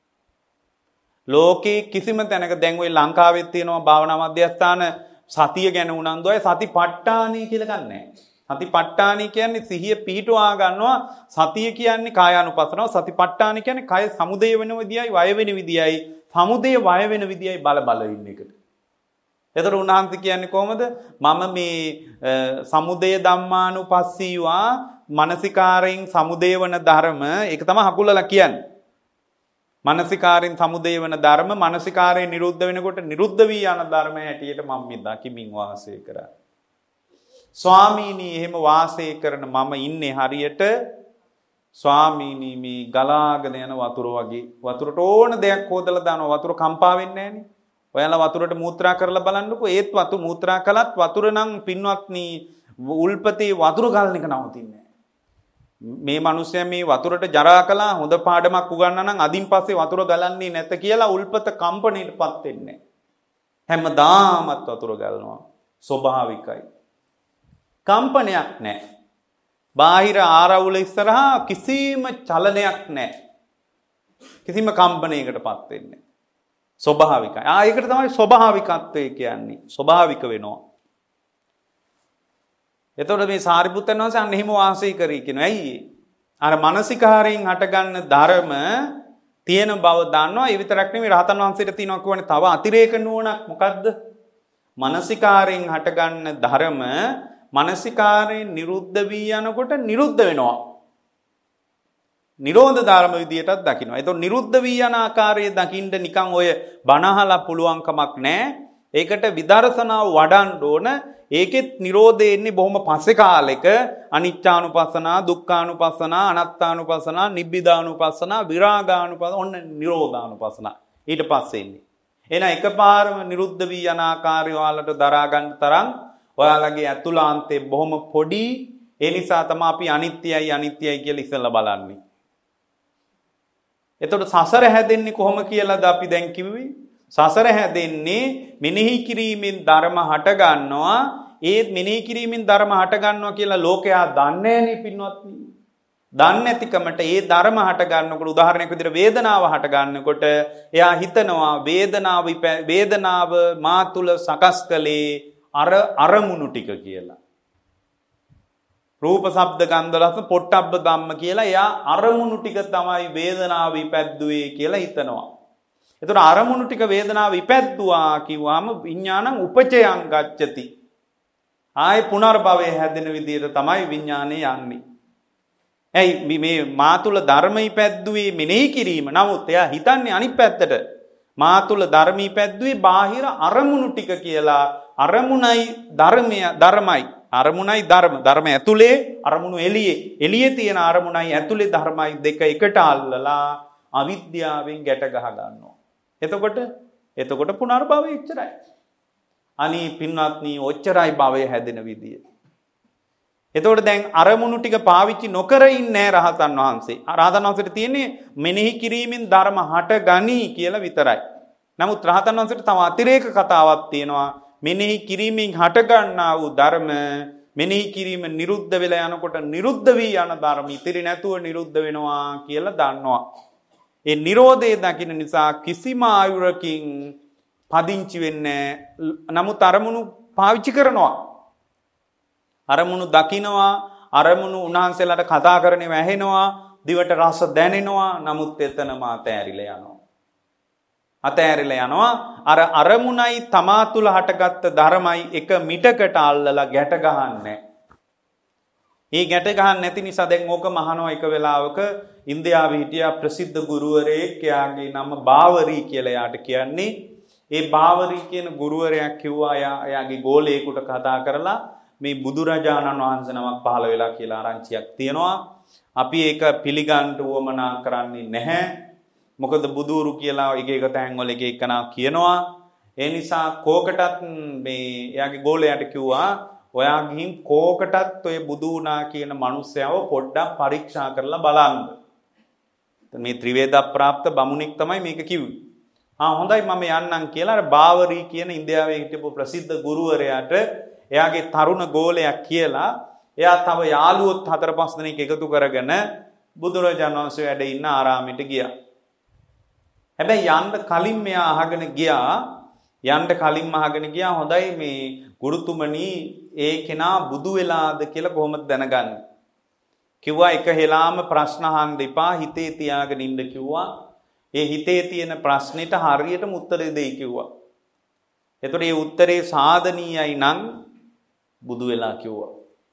ලෝකේ කිසිම තැනක දැන් ওই ලංකාවෙත් තියෙනවා භාවනා මධ්‍යස්ථාන සතිය ගැන උනන්දු අය සතිපට්ඨානයි කියලා ගන්නෑ. සතිපට්ඨානයි කියන්නේ සිහිය පිහිටුවා ගන්නවා. සතිය කියන්නේ කායානුපස්සනාව. සතිපට්ඨාන කියන්නේ කය සමුදය වෙන විදියයි වය වෙන විදියයි සමුදය වය වෙන විදියයි බල ඉන්න එකට. එතකොට උන්වහන්සේ කියන්නේ කොහොමද? මම මේ සමුදය ධම්මානුපස්සීවා මානසිකාරයෙන් සමුදය වන ධර්ම ඒක තමයි හකුලලා කියන්නේ. මානසිකාරයෙන් සමුදය වන ධර්ම මානසිකාරයෙන් නිරුද්ධ වෙනකොට නිරුද්ධ වී යන ධර්ම හැටියට මම මේ දකිමින් වාසය කරා. ස්වාමීනි එහෙම වාසය කරන මම ඉන්නේ හරියට ස්වාමීනි මේ ගලාගෙන යන වතුර වගේ. වතුරට ඕන දෙයක් හොදලා දානවා. වතුර කම්පා වෙන්නේ නැහනේ. ඔයාලා වතුරට මූත්‍රා කරලා බලන්නකෝ. ඒත් මූත්‍රා කළත් වතුර නම් පින්වත්නි උල්පතේ වතුර ගලන එක නවතින්නේ. මේ මිනිස්සයා මේ වතුරට ජරා කළා හොඳ පාඩමක් උගන්නා නම් අදින් පස්සේ වතුර ගලන්නේ නැත කියලා උල්පත කම්පණයටපත් වෙන්නේ. හැමදාමත් වතුර ගලනවා. ස්වභාවිකයි. කම්පනයක් නැහැ. බාහිර ආරවුල ඉස්සරහා කිසිම චලනයක් නැහැ. කිසිම කම්පනයකටපත් වෙන්නේ. ස්වභාවිකයි. ඒකට තමයි ස්වභාවිකත්වය කියන්නේ. ස්වභාවික වෙනවා. එතකොට මේ සාරිපුත්තයන් වහන්සේ අන්න එහෙම වාසය කරී කියනවා. ඇයි? අර මානසිකාරයෙන් හටගන්න ධර්ම තියෙන බව දන්නවා. ඒ විතරක් නෙමෙයි රහතන් වහන්සේට තියෙනවා කියන්නේ තව අතිරේක නුවණක්. මොකද්ද? මානසිකාරයෙන් හටගන්න ධර්ම මානසිකාරයෙන් නිරුද්ධ වී යනකොට නිරුද්ධ වෙනවා. නිරෝධ ධර්ම විදියටත් දකිනවා. ඒතකොට නිරුද්ධ වී යන ආකාරය දකින්න නිකන් ඔය බණහලා පුළුවන් කමක් නැහැ. ඒකට විදර්ශනාව වඩන්න ඕන. ඒකෙත් නිරෝධය එන්නේ බොහොම පස්සේ කාලෙක. අනිච්චානුපස්සනා, දුක්ඛානුපස්සනා, අනාත්තානුපස්සනා, නිබ්බිදානුපස්සනා, විරාගානුපස්සනා, ඔන්න නිරෝධානුපස්සනා. ඊට පස්සේ එන්නේ. එහෙනම් එකපාරම නිරුද්ධ වී යන ආකාරය ඔයාලට දරා ගන්න තරම් ඔයාලගේ අතුලාන්තේ බොහොම පොඩි. ඒ නිසා තමයි අපි අනිත්‍යයි කියලා ඉස්සෙල්ලා බලන්නේ. එතකොට සසර හැදෙන්නේ කොහොම කියලාද අපි දැන් කිව්වේ? සසර හැදෙන්නේ මෙනෙහි කිරීමෙන් ධර්ම හට ගන්නවා. ඒ මෙනෙහි කිරීමෙන් ධර්ම හට ගන්නවා කියලා ලෝකයා දන්නේ නැහැ පින්වත්නි. දන්නේ නැතිකමට ඒ ධර්ම හට ගන්නකොට උදාහරණයක් විදිහට වේදනාව හට ගන්නකොට එයා හිතනවා වේදනාව මා තුල සකස් කළේ අරමුණු ටික කියලා. රූප ශබ්ද ගන්ධ රස පොට්ටබ්බ ධම්ම කියලා එයා අරමුණු ටික තමයි වේදනාව ඉපැද්දුවේ කියලා හිතනවා. එතකොට අරමුණු ටික වේදනාව ඉපැද්දුවා කිව්වම විඥානං උපචයං ගච්ඡති. ආයේ පුනර්භවයේ හැදෙන විදිහට තමයි විඥානේ යන්නේ. ඇයි මේ මා තුල ධර්ම ඉපැද්දුවේ මෙනෙහි කිරීම. නමුත් එයා හිතන්නේ අනිත් පැත්තට. මා තුල ධර්ම ඉපැද්දුවේ බාහිර අරමුණු ටික කියලා. අරමුණයි ධර්මයි. අරමුණයි ධර්ම ඇතුලේ අරමුණු එළියේ තියෙන අරමුණයි ඇතුලේ ධර්මයි දෙක එකට අල්ලලා අවිද්‍යාවෙන් ගැට ගහ ගන්නවා. එතකොට පුනර්භවය එච්චරයි. අනී පින්වත්නි ඔච්චරයි භවය හැදෙන විදිය. එතකොට දැන් අරමුණු ටික පාවිච්චි නොකර ඉන්නේ රහතන් වහන්සේ. රහතන් වහන්සේට තියෙන්නේ මෙනෙහි කිරීමෙන් ධර්ම හට ගනී කියලා විතරයි. නමුත් රහතන් වහන්සේට තව අතිරේක කතාවක් තියෙනවා. මෙනෙහි කිරීමෙන් හට ගන්නා වූ ධර්ම මෙනෙහි කිරීම නිරුද්ධ වෙලා යනකොට නිරුද්ධ වී යන ධර්ම ඉතිරි නැතුව නිරුද්ධ වෙනවා කියලා දන්නවා. ඒ නිරෝධය දකින්න නිසා කිසිම ආයුරකින් පදිංචි වෙන්නේ නමුත් අරමුණු පාවිච්චි කරනවා. අරමුණු දකිනවා, අරමුණු උන්වහන්සේලාට කතා කරන්නේ ඇහෙනවා, දිවට රස දැනෙනවා. නමුත් එතනම අතෑරිලා යනවා. අර අරමුණයි තමා තුල හටගත්ත ධර්මයි එක මිටකට අල්ලලා ගැට ගහන්නේ. ඒ ගැට ගහන්න නැති නිසා දැන් ඕක මහනවා එක වෙලාවක ඉන්දියාවේ හිටියා ප්‍රසිද්ධ ගුරුවරයෙක්. එයාගේ නම බාවරි කියලා යාට කියන්නේ. ඒ බාවරි කියන ගුරුවරයා කිව්වා එයාගේ ගෝලයෙකුට කතා කරලා මේ බුදුරජාණන් වහන්සේ නමක් පහළ වෙලා කියලා ආරංචියක් තියෙනවා. අපි ඒක පිළිගන්න උවමනා කරන්නේ නැහැ. මොකද බුදුරු කියලා එක තැන්වල එක එකනා කියනවා. ඒ නිසා කෝකටත් මේ එයාගේ ගෝලයාට කිව්වා ඔයා ගිහින් කෝකටත් ඔය බුදු වුණා කියන මිනිස්සයව පොඩ්ඩක් පරීක්ෂා කරලා බලන්න. මේ ත්‍රිවේද ප්‍රාප්ත බමුණෙක් තමයි මේක කිව්වේ. හොඳයි මම යන්නම් කියලා අර බාවරි කියන ඉන්දියාවේ හිටපු ප්‍රසිද්ධ ගුරුවරයාට එයාගේ තරුණ ගෝලයක් කියලා එයා තව යාළුවොත් 4-5 දෙනෙක් එකතු කරගෙන බුදුරජාණන් වහන්සේ වැඩ ඉන්න ආරාමෙට ගියා. හැබැයි යන්න කලින් මෙයා අහගෙන ගියා හොඳයි මේ ගුරුතුමනි ඒ කෙනා බුදු වෙලාද කියලා කොහොමද දැනගන්නේ? කිව්වා එක හෙලාම ප්‍රශ්න අහන්න එපා හිතේ තියාගෙන ඉන්න කිව්වා. ඒ හිතේ තියෙන ප්‍රශ්නෙට හරියටම උත්තරේ දෙයි කිව්වා. එතකොට මේ උත්තරේ සාධනීයයි නම් බුදු වෙලා කිව්වා.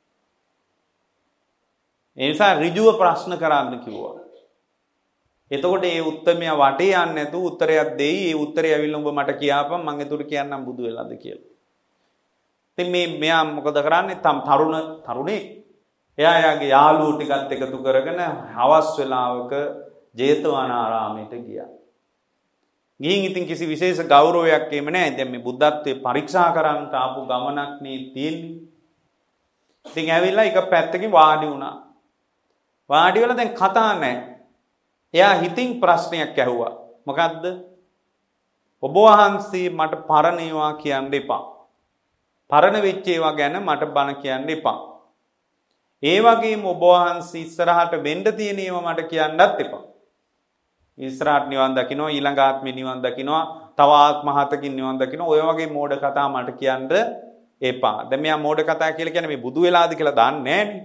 ඒ නිසා ඍජුව ප්‍රශ්න කරන්න කිව්වා. එතකොට ඒ උත්තරමයා වටේ යන්නේ නැතුව උත්තරයක් දෙයි. ඒ උත්තරය ඇවිල්ලා ඔබ මට කියපන් මම එතකොට කියන්නම් බුදු වෙලාද කියලා. ඉතින් මෙයා මොකද කරන්නේ? තරුණේ එයා යාගේ යාළුවෝ ටිකත් එකතු කරගෙන හවස් වෙලාවක ජේතවනාරාමයට ගියා. ගිහින් ඉතින් කිසි විශේෂ ගෞරවයක් එම නැහැ. දැන් මේ බුද්ධත්වයේ පරීක්ෂා කරන්න ආපු ගමනක් නේ තියෙන්නේ. ඉතින් ඇවිල්ලා එක පැත්තකින් වාඩි වුණා. වාඩි වෙලා දැන් කතා නැහැ. එයා හිතින් ප්‍රශ්නයක් ඇහුවා. මොකද්ද? ඔබ වහන්සේ මට පරණ ඒවා කියන්න එපා. පරණ වෙච්ච ඒවා ගැන මට බණ කියන්න එපා. ඒ වගේම ඔබ වහන්සේ ඉස්සරහට වෙන්න තියෙන ඒවා මට කියන්නත් එපා. ඉස්සරහට නිවන් දකින්නවා, ඊළඟ ආත්මේ නිවන් දකින්නවා, තව ආත්ම හතකින් නිවන් දකින්නවා. ඔය වගේ මෝඩ කතා මට කියන්න එපා. දැන් මෙයා මෝඩ කතා කියලා කියන්නේ මේ බුදු වෙලාද කියලා දන්නේ නැහැනේ.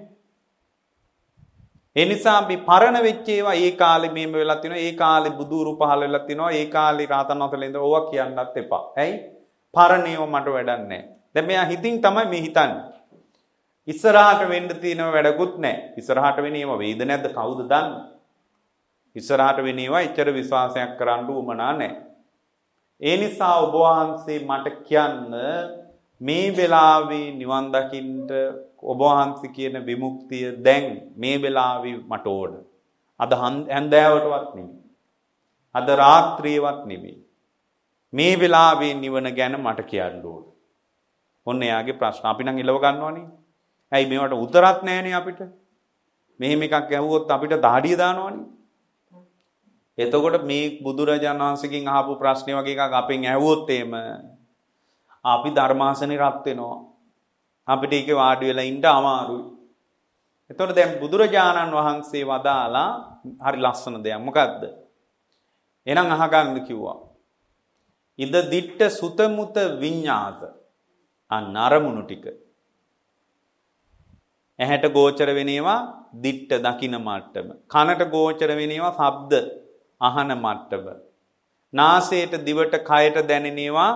ඒ නිසා අපි පරණ වෙච්ච ඒවා ඒ කාලේ මෙහෙම වෙලා තිනවා, ඒ කාලේ බුදුරු පහළ වෙලා තිනවා, ඒ කාලේ රාතන් වහන්සේලා ඉඳලා ඕවා කියන්නත් එපා. ඇයි? පරණ ඒවා මට වැඩක් නැහැ. දැන් මෙයා හිතින් තමයි මේ හිතන්නේ. ඉස්සරහට වෙන්න තියෙනව වැඩකුත් නැහැ. ඉස්සරහට වෙන්නේ ඒවා වේද නැද්ද කවුද දන්නේ? ඉස්සරහට වෙන ඒවා එච්චර විශ්වාසයක් කරන්න උවමනා නැහැ. ඒ නිසා ඔබ වහන්සේ මට කියන්න මේ වෙලාවේ නිවන් දකින්න ඔබ වහන්සේ කියන විමුක්තිය දැන් මේ වෙලාවේ මට ඕන. අද හැන්දෑවටවත් නෙමෙයි. අද රාත්‍රියේවත් නෙමෙයි. මේ වෙලාවේ නිවන ගැන මට කියන්න ඕන. ඔන්න එයාගේ ප්‍රශ්න. අපි නම් ඉලව ගන්නවනේ. ඇයි මේවට උත්තරත් නැහැනේ අපිට. මෙහෙම එකක් ඇහුවොත් අපිට දහඩිය දානවනේ. එතකොට මේ බුදුරජාණන් වහන්සේගෙන් අහපු ප්‍රශ්නේ වගේ එකක් අපෙන් ඇහුවොත් එහෙම අපි ධර්මාසනේ රත් වෙනවා. අපිට ඒකේ වාඩි වෙලා ඉන්න අමාරුයි. එතකොට දැන් බුදුරජාණන් වහන්සේ වදාලා හරි ලස්සන දෙයක්. මොකද්ද? එහෙනම් අහගන්න කිව්වා. ඉද දිට්ඨ සුතමුත විඤ්ඤාත අනරමුණු ටික. ඇහැට ගෝචර වෙනේවා දිට්ඨ දකින්න මට්ටම. කනට ගෝචර වෙනේවා ශබ්ද අහන මට්ටම. නාසයට දිවට කයට දැනෙනේවා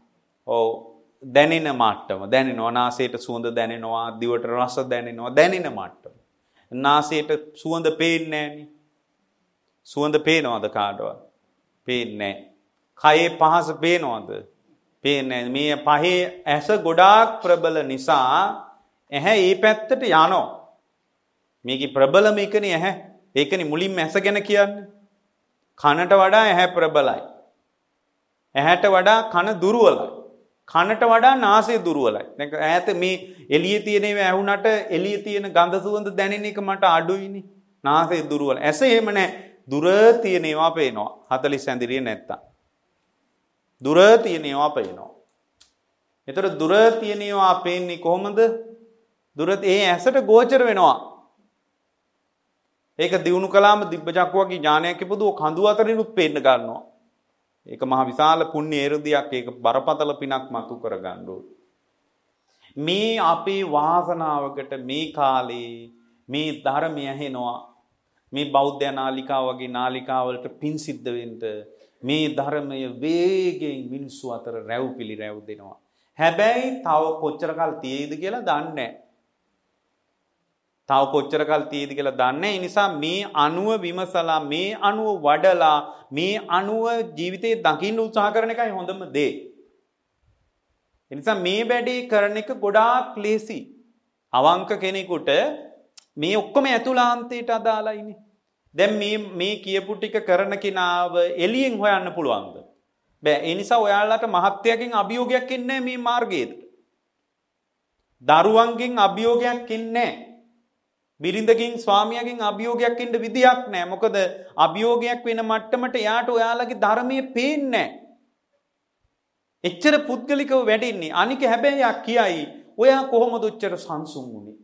දැනෙන මට්ටම. දැනෙනවා නාසයට සුවඳ දැනෙනවා දිවට රස දැනෙනවා දැනෙන මට්ටම. නාසයට සුවඳ පේන්නේ නැහනේ. සුවඳ පේනවද කාටවත්? පේන්නේ නැහැ. කයේ පහස පේනවද? පේන්නේ නැහැ. මේ පහේ ඇස ගොඩාක් ප්‍රබල නිසා ඇහැ ඒ පැත්තට යනවා. මේකේ ප්‍රබලම එකනේ ඇහැ. ඒකනේ මුලින්ම ඇස ගැන කියන්නේ. කනට වඩා ඇහැ ප්‍රබලයි. ඇහැට වඩා කන දුර්වලයි. කනට වඩා නාසය දුර්වලයි. දැන් ඈත මේ එළියේ තියෙන ඒවා ඇහුණට එළියේ තියෙන ගඳ සුවඳ දැනෙන එක මට අඩුයිනේ. නාසය දුර්වල. ඇස එහෙම නැහැ. දුර තියෙන ඒවා පේනවා. 40 ඇඳිරිය නැත්තම්. දුර තියෙන ඒවා පේනවා. ඒතර දුර තියෙන ඒවා පේන්නේ කොහොමද? දුර ඒ ඇසට ගෝචර වෙනවා. ඒක දිනු කලාම දිබ්බ චක්ක වගේ ඥානයක් ඉපදුව කඳු අතරිනුත් පේන්න ගන්නවා. ඒක මහ විශාල පුණ්‍ය එරුදියක්. ඒක බරපතල පිනක් මතු කර ගන්න ඕනේ. මේ අපේ වාසනාවකට මේ කාලේ මේ ධර්මය ඇහෙනවා. මේ බෞද්ධ නාලිකාව වගේ නාලිකාවලට පින් සිද්ධ වෙන්න මේ ධර්මය වේගයෙන් මිනිස්සු අතර රැව් පිළිරැව් දෙනවා. හැබැයි තව කොච්චර කල් තියෙයිද කියලා දන්නේ නැහැ. තව කොච්චර කල් තියෙයිද කියලා දන්නේ නැහැ. ඒ නිසා මේ අණුව විමසලා මේ අණුව වඩලා මේ අණුව ජීවිතේ දකින්න උත්සාහ කරන එකයි හොඳම දේ. ඒ නිසා මේ වැඩේ කරන එක ගොඩාක් ලේසි. අවංක කෙනෙකුට මේ ඔක්කොම ඇතුළාන්තයට අදාළයිනේ. දැන් මේ කියපු ටික කරන කෙනාව එළියෙන් හොයන්න පුළුවන්ද? බෑ. ඒ නිසා ඔයාලට මහත්යකින් අභියෝගයක් එන්නේ මේ මාර්ගයේට. දරුවන්ගෙන් අභියෝගයක් එන්නේ නැහැ. බිරිඳකින් ස්වාමියාගෙන් අභියෝගයක් එන්න විදියක් නැහැ. මොකද අභියෝගයක් වෙන මට්ටමට යාට ඔයාලගේ ධර්මයේ පේන්නේ නැහැ. එච්චර පුද්ගලිකව වැඩින්නේ. අනික හැබැයි යා කියයි ඔයා කොහොමද ඔච්චර සංසුන් වුනේ?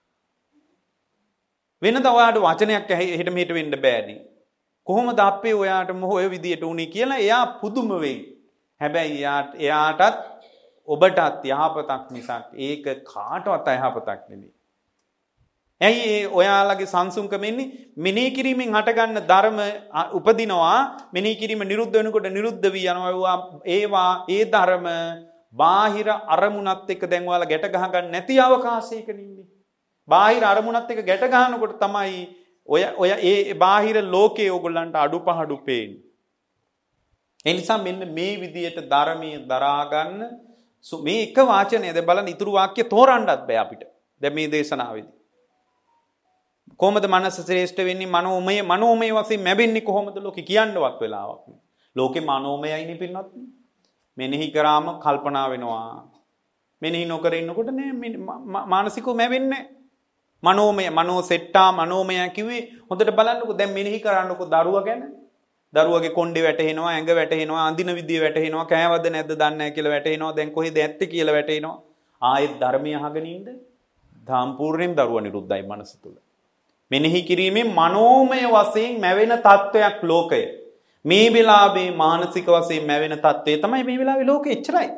වෙනද ඔයාට වචනයක් එහෙට මෙහෙට වෙන්න බෑනේ. කොහොමද අපේ ඔයාට මොහොය විදියට උනේ කියලා එයා පුදුම වෙයි. හැබැයි එයාටත් ඔබටත් යහපතක් මිසක් ඒක කාටවත් යහපතක් නෙමෙයි. ඇයි ඔයාලගේ සංසුන්කම එන්නේ? මෙනෙහි කිරීමෙන් හටගන්න ධර්ම උපදිනවා. මෙනෙහි කිරීම නිරුද්ධ වෙනකොට නිරුද්ධ වී යනවා. ඒවා ඒ ධර්ම බාහිර අරමුණත් එක්ක දැන් ඔයාලා ගැට ගහ ගන්න නැති අවකාශයක ඉන්නේ. බාහිර අරමුණත් එක්ක ගැට ගන්නකොට තමයි ඔය ඒ බාහිර ලෝකයේ ඕගොල්ලන්ට අඩුපහඩු පේන්නේ. ඒ නිසා මෙන්න මේ විදියට ධර්මයේ දරා ගන්න මේ එක වාචනය දැන් බලන්න ඉතුරු වාක්‍ය තෝරන්නත් බෑ අපිට. දැන් මේ දේශනාවේදී කොහොමද මනස ශ්‍රේෂ්ඨ වෙන්නේ? මනෝමය වශයෙන් ලැබෙන්නේ කොහොමද? ලෝකේ කියන්නවත් වෙලාවක් නෑ. ලෝකේ මනෝමයයිනේ පින්නත්. මෙනෙහි කරාම කල්පනා වෙනවා. මෙනෙහි නොකර ඉන්නකොට නෑ මානසිකව ලැබෙන්නේ නෑ. මනෝ සෙට්ටා මනෝමය කිව්වේ හොඳට බලන්නකෝ. දැන් මෙනෙහි කරන්නකෝ දරුවා ගැන. දරුවගේ කොණ්ඩේ වැටෙනවා, ඇඟ වැටෙනවා, අඳින විදිය වැටෙනවා, කෑවද නැද්ද දන්නේ නැහැ කියලා වැටෙනවා. දැන් කොහෙද ඇත්තේ කියලා වැටෙනවා. ආයෙත් ධර්මය අහගෙන ඉන්න සම්පූර්ණයෙන් දරුවා නිරුද්ධයි මනස තුල. මෙනෙහි කිරීමෙන් මනෝමය වශයෙන් මැවෙන තත්වයක් ලෝකය. මේ වෙලාවේ මානසික වශයෙන් මැවෙන තත්වය තමයි මේ වෙලාවේ ලෝකෙ එච්චරයි.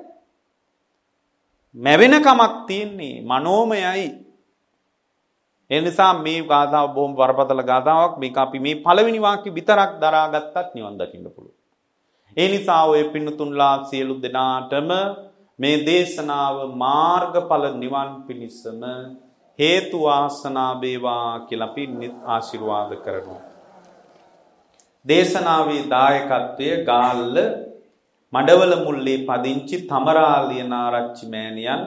මැවෙන කමක් තියෙන්නේ මනෝමයයි. ඒ නිසා මේ ගාථාව බොහොම වරපතල ගාථාවක්. මේක අපි මේ පළවෙනි වාක්‍ය විතරක් දරාගත්තත් නිවන් දකින්න පුළුවන්. ඒ නිසා ඔය පින්නතුන්ලා සියලු දෙනාටම මේ දේශනාව මාර්ගඵල නිවන් පිණිසම හේතු වාසනා වේවා කියලා අපි ආශිර්වාද කරනවා. දේශනාවේ දායකත්වය ගාල්ල මඩවල මුල්ලේ පදිංචි තමරා ලියනාරච්චි මෑණියන්,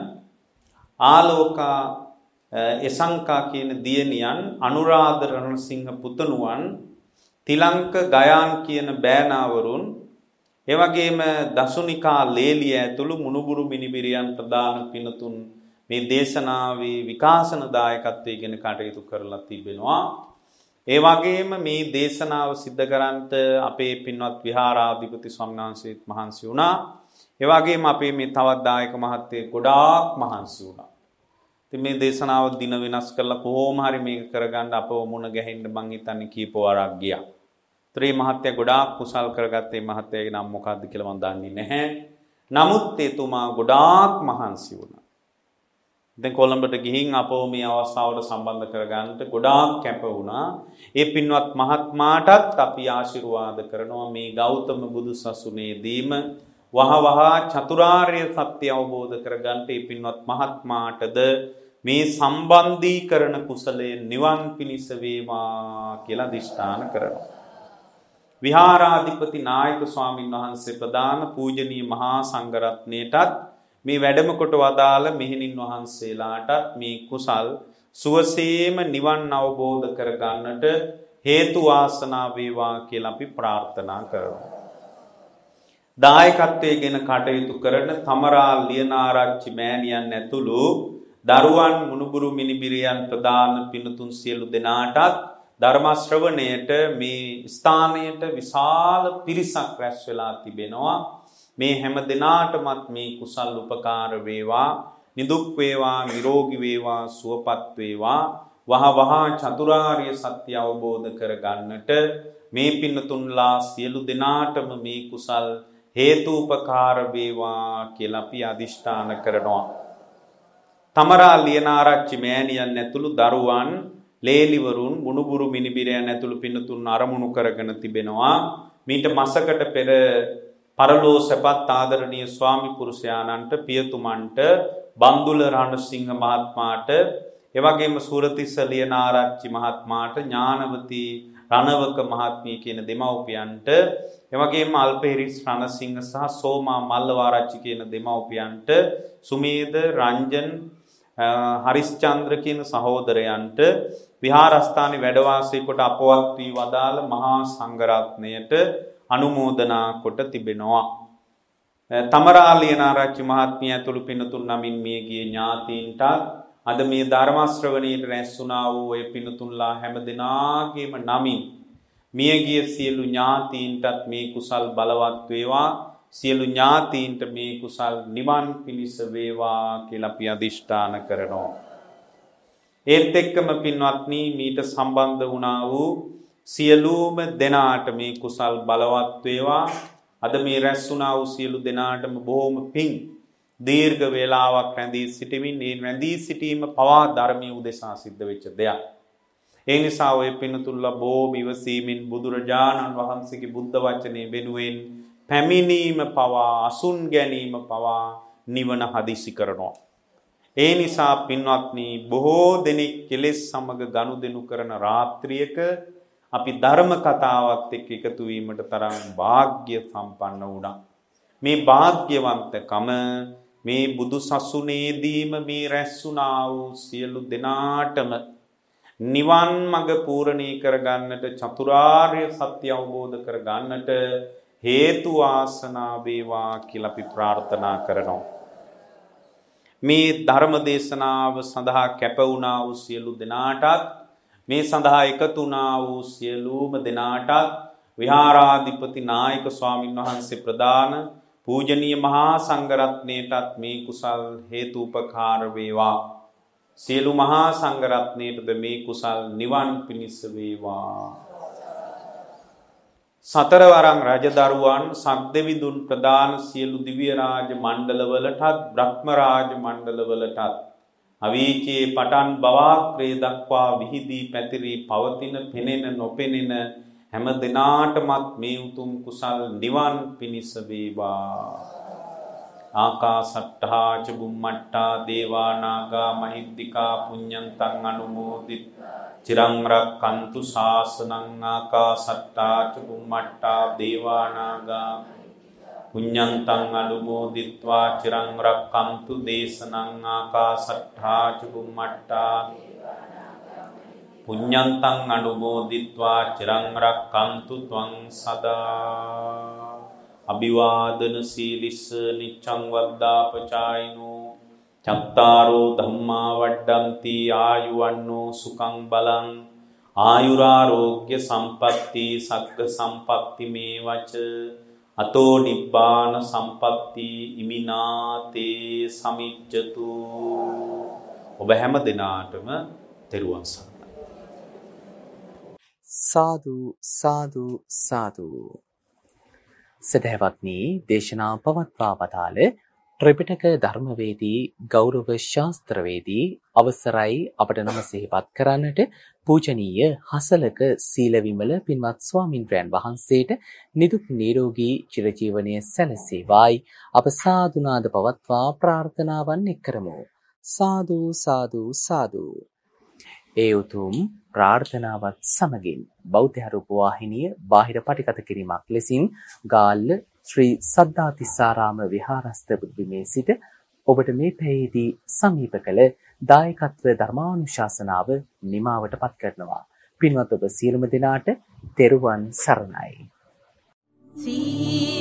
ආලෝකා එසංකා කියන දියණියන්, අනුරාධ රණසිංහ පුතණුවන්, තිලංක ගයාන් කියන බෑනාවරුන්, එවැගේම දසුනිකා ලේලිය ඇතුළු මුණුබුරු මිනිබිරියන් ප්‍රදාන පිනතුන් මේ දේශනාවේ විකාශන දායකත්වයේ ගෙන කටයුතු කරලා තිබෙනවා. ඒ වගේම මේ දේශනාව සිද්ධ කරන්නට අපේ පින්වත් විහාරාධිපති ස්වාමීන් වහන්සේත් මහන්සි වුණා. ඒ වගේම අපේ මේ තවත් දායක මහත්තයෙක් ගොඩාක් මහන්සි වුණා. ඉතින් මේ දේශනාව දින වෙනස් කරලා කොහොම හරි මේක කරගන්න අපව මුණ ගැහෙන්න මං හිතන්නේ කීප වරක් ගියා. ත්‍රි මහත්තයා ගොඩාක් කුසල් කරගත්තේ. මහත්තයාගේ නම මොකක්ද කියලා මම දන්නේ නැහැ. නමුත් එතුමා ගොඩාක් මහන්සි වුණා. දැන් කොළඹට ගිහින් අපව මේ අවස්ථාවට සම්බන්ධ කරගන්නට ගොඩාක් කැප වුණා. ඒ පින්වත් මහත්මාටත් අපි ආශිර්වාද කරනවා මේ ගෞතම බුදු සසුනේදීම වහවහ චතුරාර්ය සත්‍ය අවබෝධ කරගන්නට ඒ පින්වත් මහත්මාටද මේ සම්බන්ධීකරණ කුසලයේ නිවන් පිණිස වේවා කියලා දිෂ්ඨාන කරනවා. විහාරාධිපති නායක ස්වාමින් වහන්සේ ප්‍රදාන පූජනීය මහා සංඝරත්නයටත් මේ වැඩම කොට වදාළ මෙහෙණින් වහන්සේලාටත් මේ කුසල් සුවසේම නිවන් අවබෝධ කරගන්නට හේතු වාසනා වේවා කියලා අපි ප්‍රාර්ථනා කරනවා. දායකත්වයේ ගෙන කටයුතු කරන තමරා ලියනාරච්චි මෑණියන් ඇතුළු දරුවන් මුණුබුරු මිනිබිරියන් ප්‍රදාන පිනතුන් සියලු දෙනාටත් ධර්ම ශ්‍රවණයට මේ ස්ථානයට විශාල පිරිසක් රැස් වෙලා තිබෙනවා. මේ හැම දිනාටමත් මේ කුසල් උපකාර වේවා, නිදුක් වේවා, නිරෝගී වේවා, සුවපත් වේවා, වහවහ චතුරාර්ය සත්‍ය අවබෝධ කරගන්නට මේ පින්නතුන්ලා සියලු දෙනාටම මේ කුසල් හේතු උපකාර වේවා කියලා අපි අදිෂ්ඨාන කරනවා. තමරා ලියනාරච්චි මෑණියන් ඇතුළු දරුවන්, ලේලිවරුන්, මුණුබුරු මිනිබිරයන් ඇතුළු පින්නතුන් අරමුණු කරගෙන තිබෙනවා. මීට මාසකට පෙර පරලෝ සැපත් ආදරණීය ස්වාමි පුරුෂයාණන්ට, පියතුමන්ට, බන්දුල රණසිංහ මහත්මයාට, එවැගේම සූරතිස්ස ලියනාරච්චි මහත්මයාට, ඥානවතී රණවක මහත්මිය කියන දෙමව්පියන්ට, එවැගේම අල්පහිරිස් රණසිංහ සහ සෝමා මල්ලවාරච්චි කියන දෙමව්පියන්ට, සුමේද, රංජන්, හරිස්චන්ද්‍ර කියන සහෝදරයන්ට, විහාරස්ථානයේ වැඩ වාසය කොට අපවත් වී වදාළ මහා සංඝරත්නයට අනුමෝදනා කොට තිබෙනවා. තමරා ලියනාරච්චි මහත්මිය ඇතුළු පිනතුන් නමින් මිය ගිය ඥාතීන්ට අද මේ ධර්ම ශ්‍රවණයට රැස් වුණා වූ ඒ පිනතුන්ලා හැම දිනාගේම නමින් මිය ගිය සියලු ඥාතීන්ටත් මේ කුසල් බලවත් වේවා. සියලු ඥාතීන්ට මේ කුසල් නිවන් පිණිස වේවා කියලා අපි අදිෂ්ඨාන කරනවා. ඒත් එක්කම පින්වත්නි, මීට සම්බන්ධ වුණා වූ සියලුම දෙනාට මේ කුසල් බලවත් වේවා. අද මේ රැස් වුණා වූ සියලු දෙනාටම බොහොම පිං දීර්ඝ වේලාවක් රැඳී සිටීමෙන් මේ රැඳී සිටීම පවා ධර්මයේ උදෙසා සිද්ධ වෙච්ච දෙයක්. ඒ නිසා ඔය පින්තුල්ලා බොහොම ඉවසීමෙන් බුදුරජාණන් වහන්සේගේ බුද්ධ වචනේ වෙනුවෙන් පැමිණීම පවා, අසුන් ගැනීම පවා නිවන හදිසි කරනවා. ඒ නිසා පින්වත්නි, බොහෝ දෙනෙක් කෙලෙස් සමග ගනුදෙනු කරන රාත්‍රියක අපි ධර්ම කතාවත් එක්ක එකතු වීමට තරම් වාග්ය සම්පන්න වුණා. මේ වාග්යවන්තකම මේ බුදු සසුනේදීම මේ රැස් වුණා වූ සියලු දෙනාටම නිවන් මඟ පූර්ණී කරගන්නට, චතුරාර්ය සත්‍ය අවබෝධ කරගන්නට හේතු වාසනා වේවා කියලා අපි ප්‍රාර්ථනා කරනවා. මේ ධර්ම දේශනාව සඳහා කැප වුණා වූ සියලු දෙනාටත්, මේ සඳහා එකතු වුණා වූ සියලුම දෙනාටත් විහාරාධිපති නායක ස්වාමින් වහන්සේ ප්‍රදාන පූජනීය මහා සංඝරත්නයටත් මේ කුසල් හේතුපකාර වේවා. සියලු මහා සංඝරත්නයටද මේ කුසල් නිවන් පිණිස වේවා. සතරවරම් රජදරුවන්, සක්දෙවිඳුන් ප්‍රදාන සියලු දිව්‍ය රාජ මණ්ඩලවලටත් බ්‍රහ්ම රාජ මණ්ඩලවලටත් අවීචයේ පටන් බවාක්‍රේ දක්වා විහිදී පැතිරී පවතින පෙනෙන නොපෙනෙන හැම දිනාටමත් මේ උතුම් කුසල් නිවන් පිණිස වේවා. ආකාසට්ඨා ච බුම්මට්ඨා දේවා නාග මහිද්దికා පුඤ්ඤන්තං අනුමෝදිත චිරං රක්칸තු ශාසනං ආකාසට්ටා ච බුම්මට්ටා දේවානාගා පුඤ්ඤන්තං අනුමෝදිත්වා චිරං රක්칸තු දේශනං ආකාසට්ටා ච බුම්මට්ටා පුඤ්ඤන්තං අනුමෝදිත්වා චිරං රක්칸තු ත්වං සදා අභිවාදන සීලිස්ස නිච්ඡං වද්දාපචායිනෝ චත්තාරෝ ධම්මා වඩ්ඩಂತಿ ආයුවන්නෝ සුඛං බලං ආයුරාෝග්‍ය සම්පatti සග්ග සම්පatti මේවච අතෝ නිබ්බාන සම්පatti ඉමිනාතේ සමිජ්ජතු. ඔබ හැම දිනාටම තෙරුවන් සරණයි. සාදු සාදු සාදු. සදහවත්නි දේශනා පවත්වා වදාළ ත්‍රිපිටක ධර්මවේදී ගෞරව ශාස්ත්‍රවේදී අවසරයි අපට නම සිහිපත් කරන්නට පූජනීය හසලක සීලවිමල පින්වත් ස්වාමින්වයන් වහන්සේට නිදුක් නිරෝගී චිරජීවනයේ සැලසේවායි අප සාදුනාද පවත්වා ප්‍රාර්ථනාවන් එක්කරමු. සාදු සාදු සාදු. ඒ උතුම් ප්‍රාර්ථනාවත් සමගින් බෞද්ධ රූප වාහිනිය බාහිර පටිගත කිරීමක් ලෙසින් ගාල්ල ශ්‍රී සද්ධාතිස්සාරාම විහාරස්ථ බුදුබිමේ සිට ඔබට මේ පැයේදී සමීප කළ දායකත්ව ධර්මානුශාසනාව නිමාවට පත් කරනවා. පින්වත් ඔබ සියලුම දෙනාට තෙරුවන් සරණයි.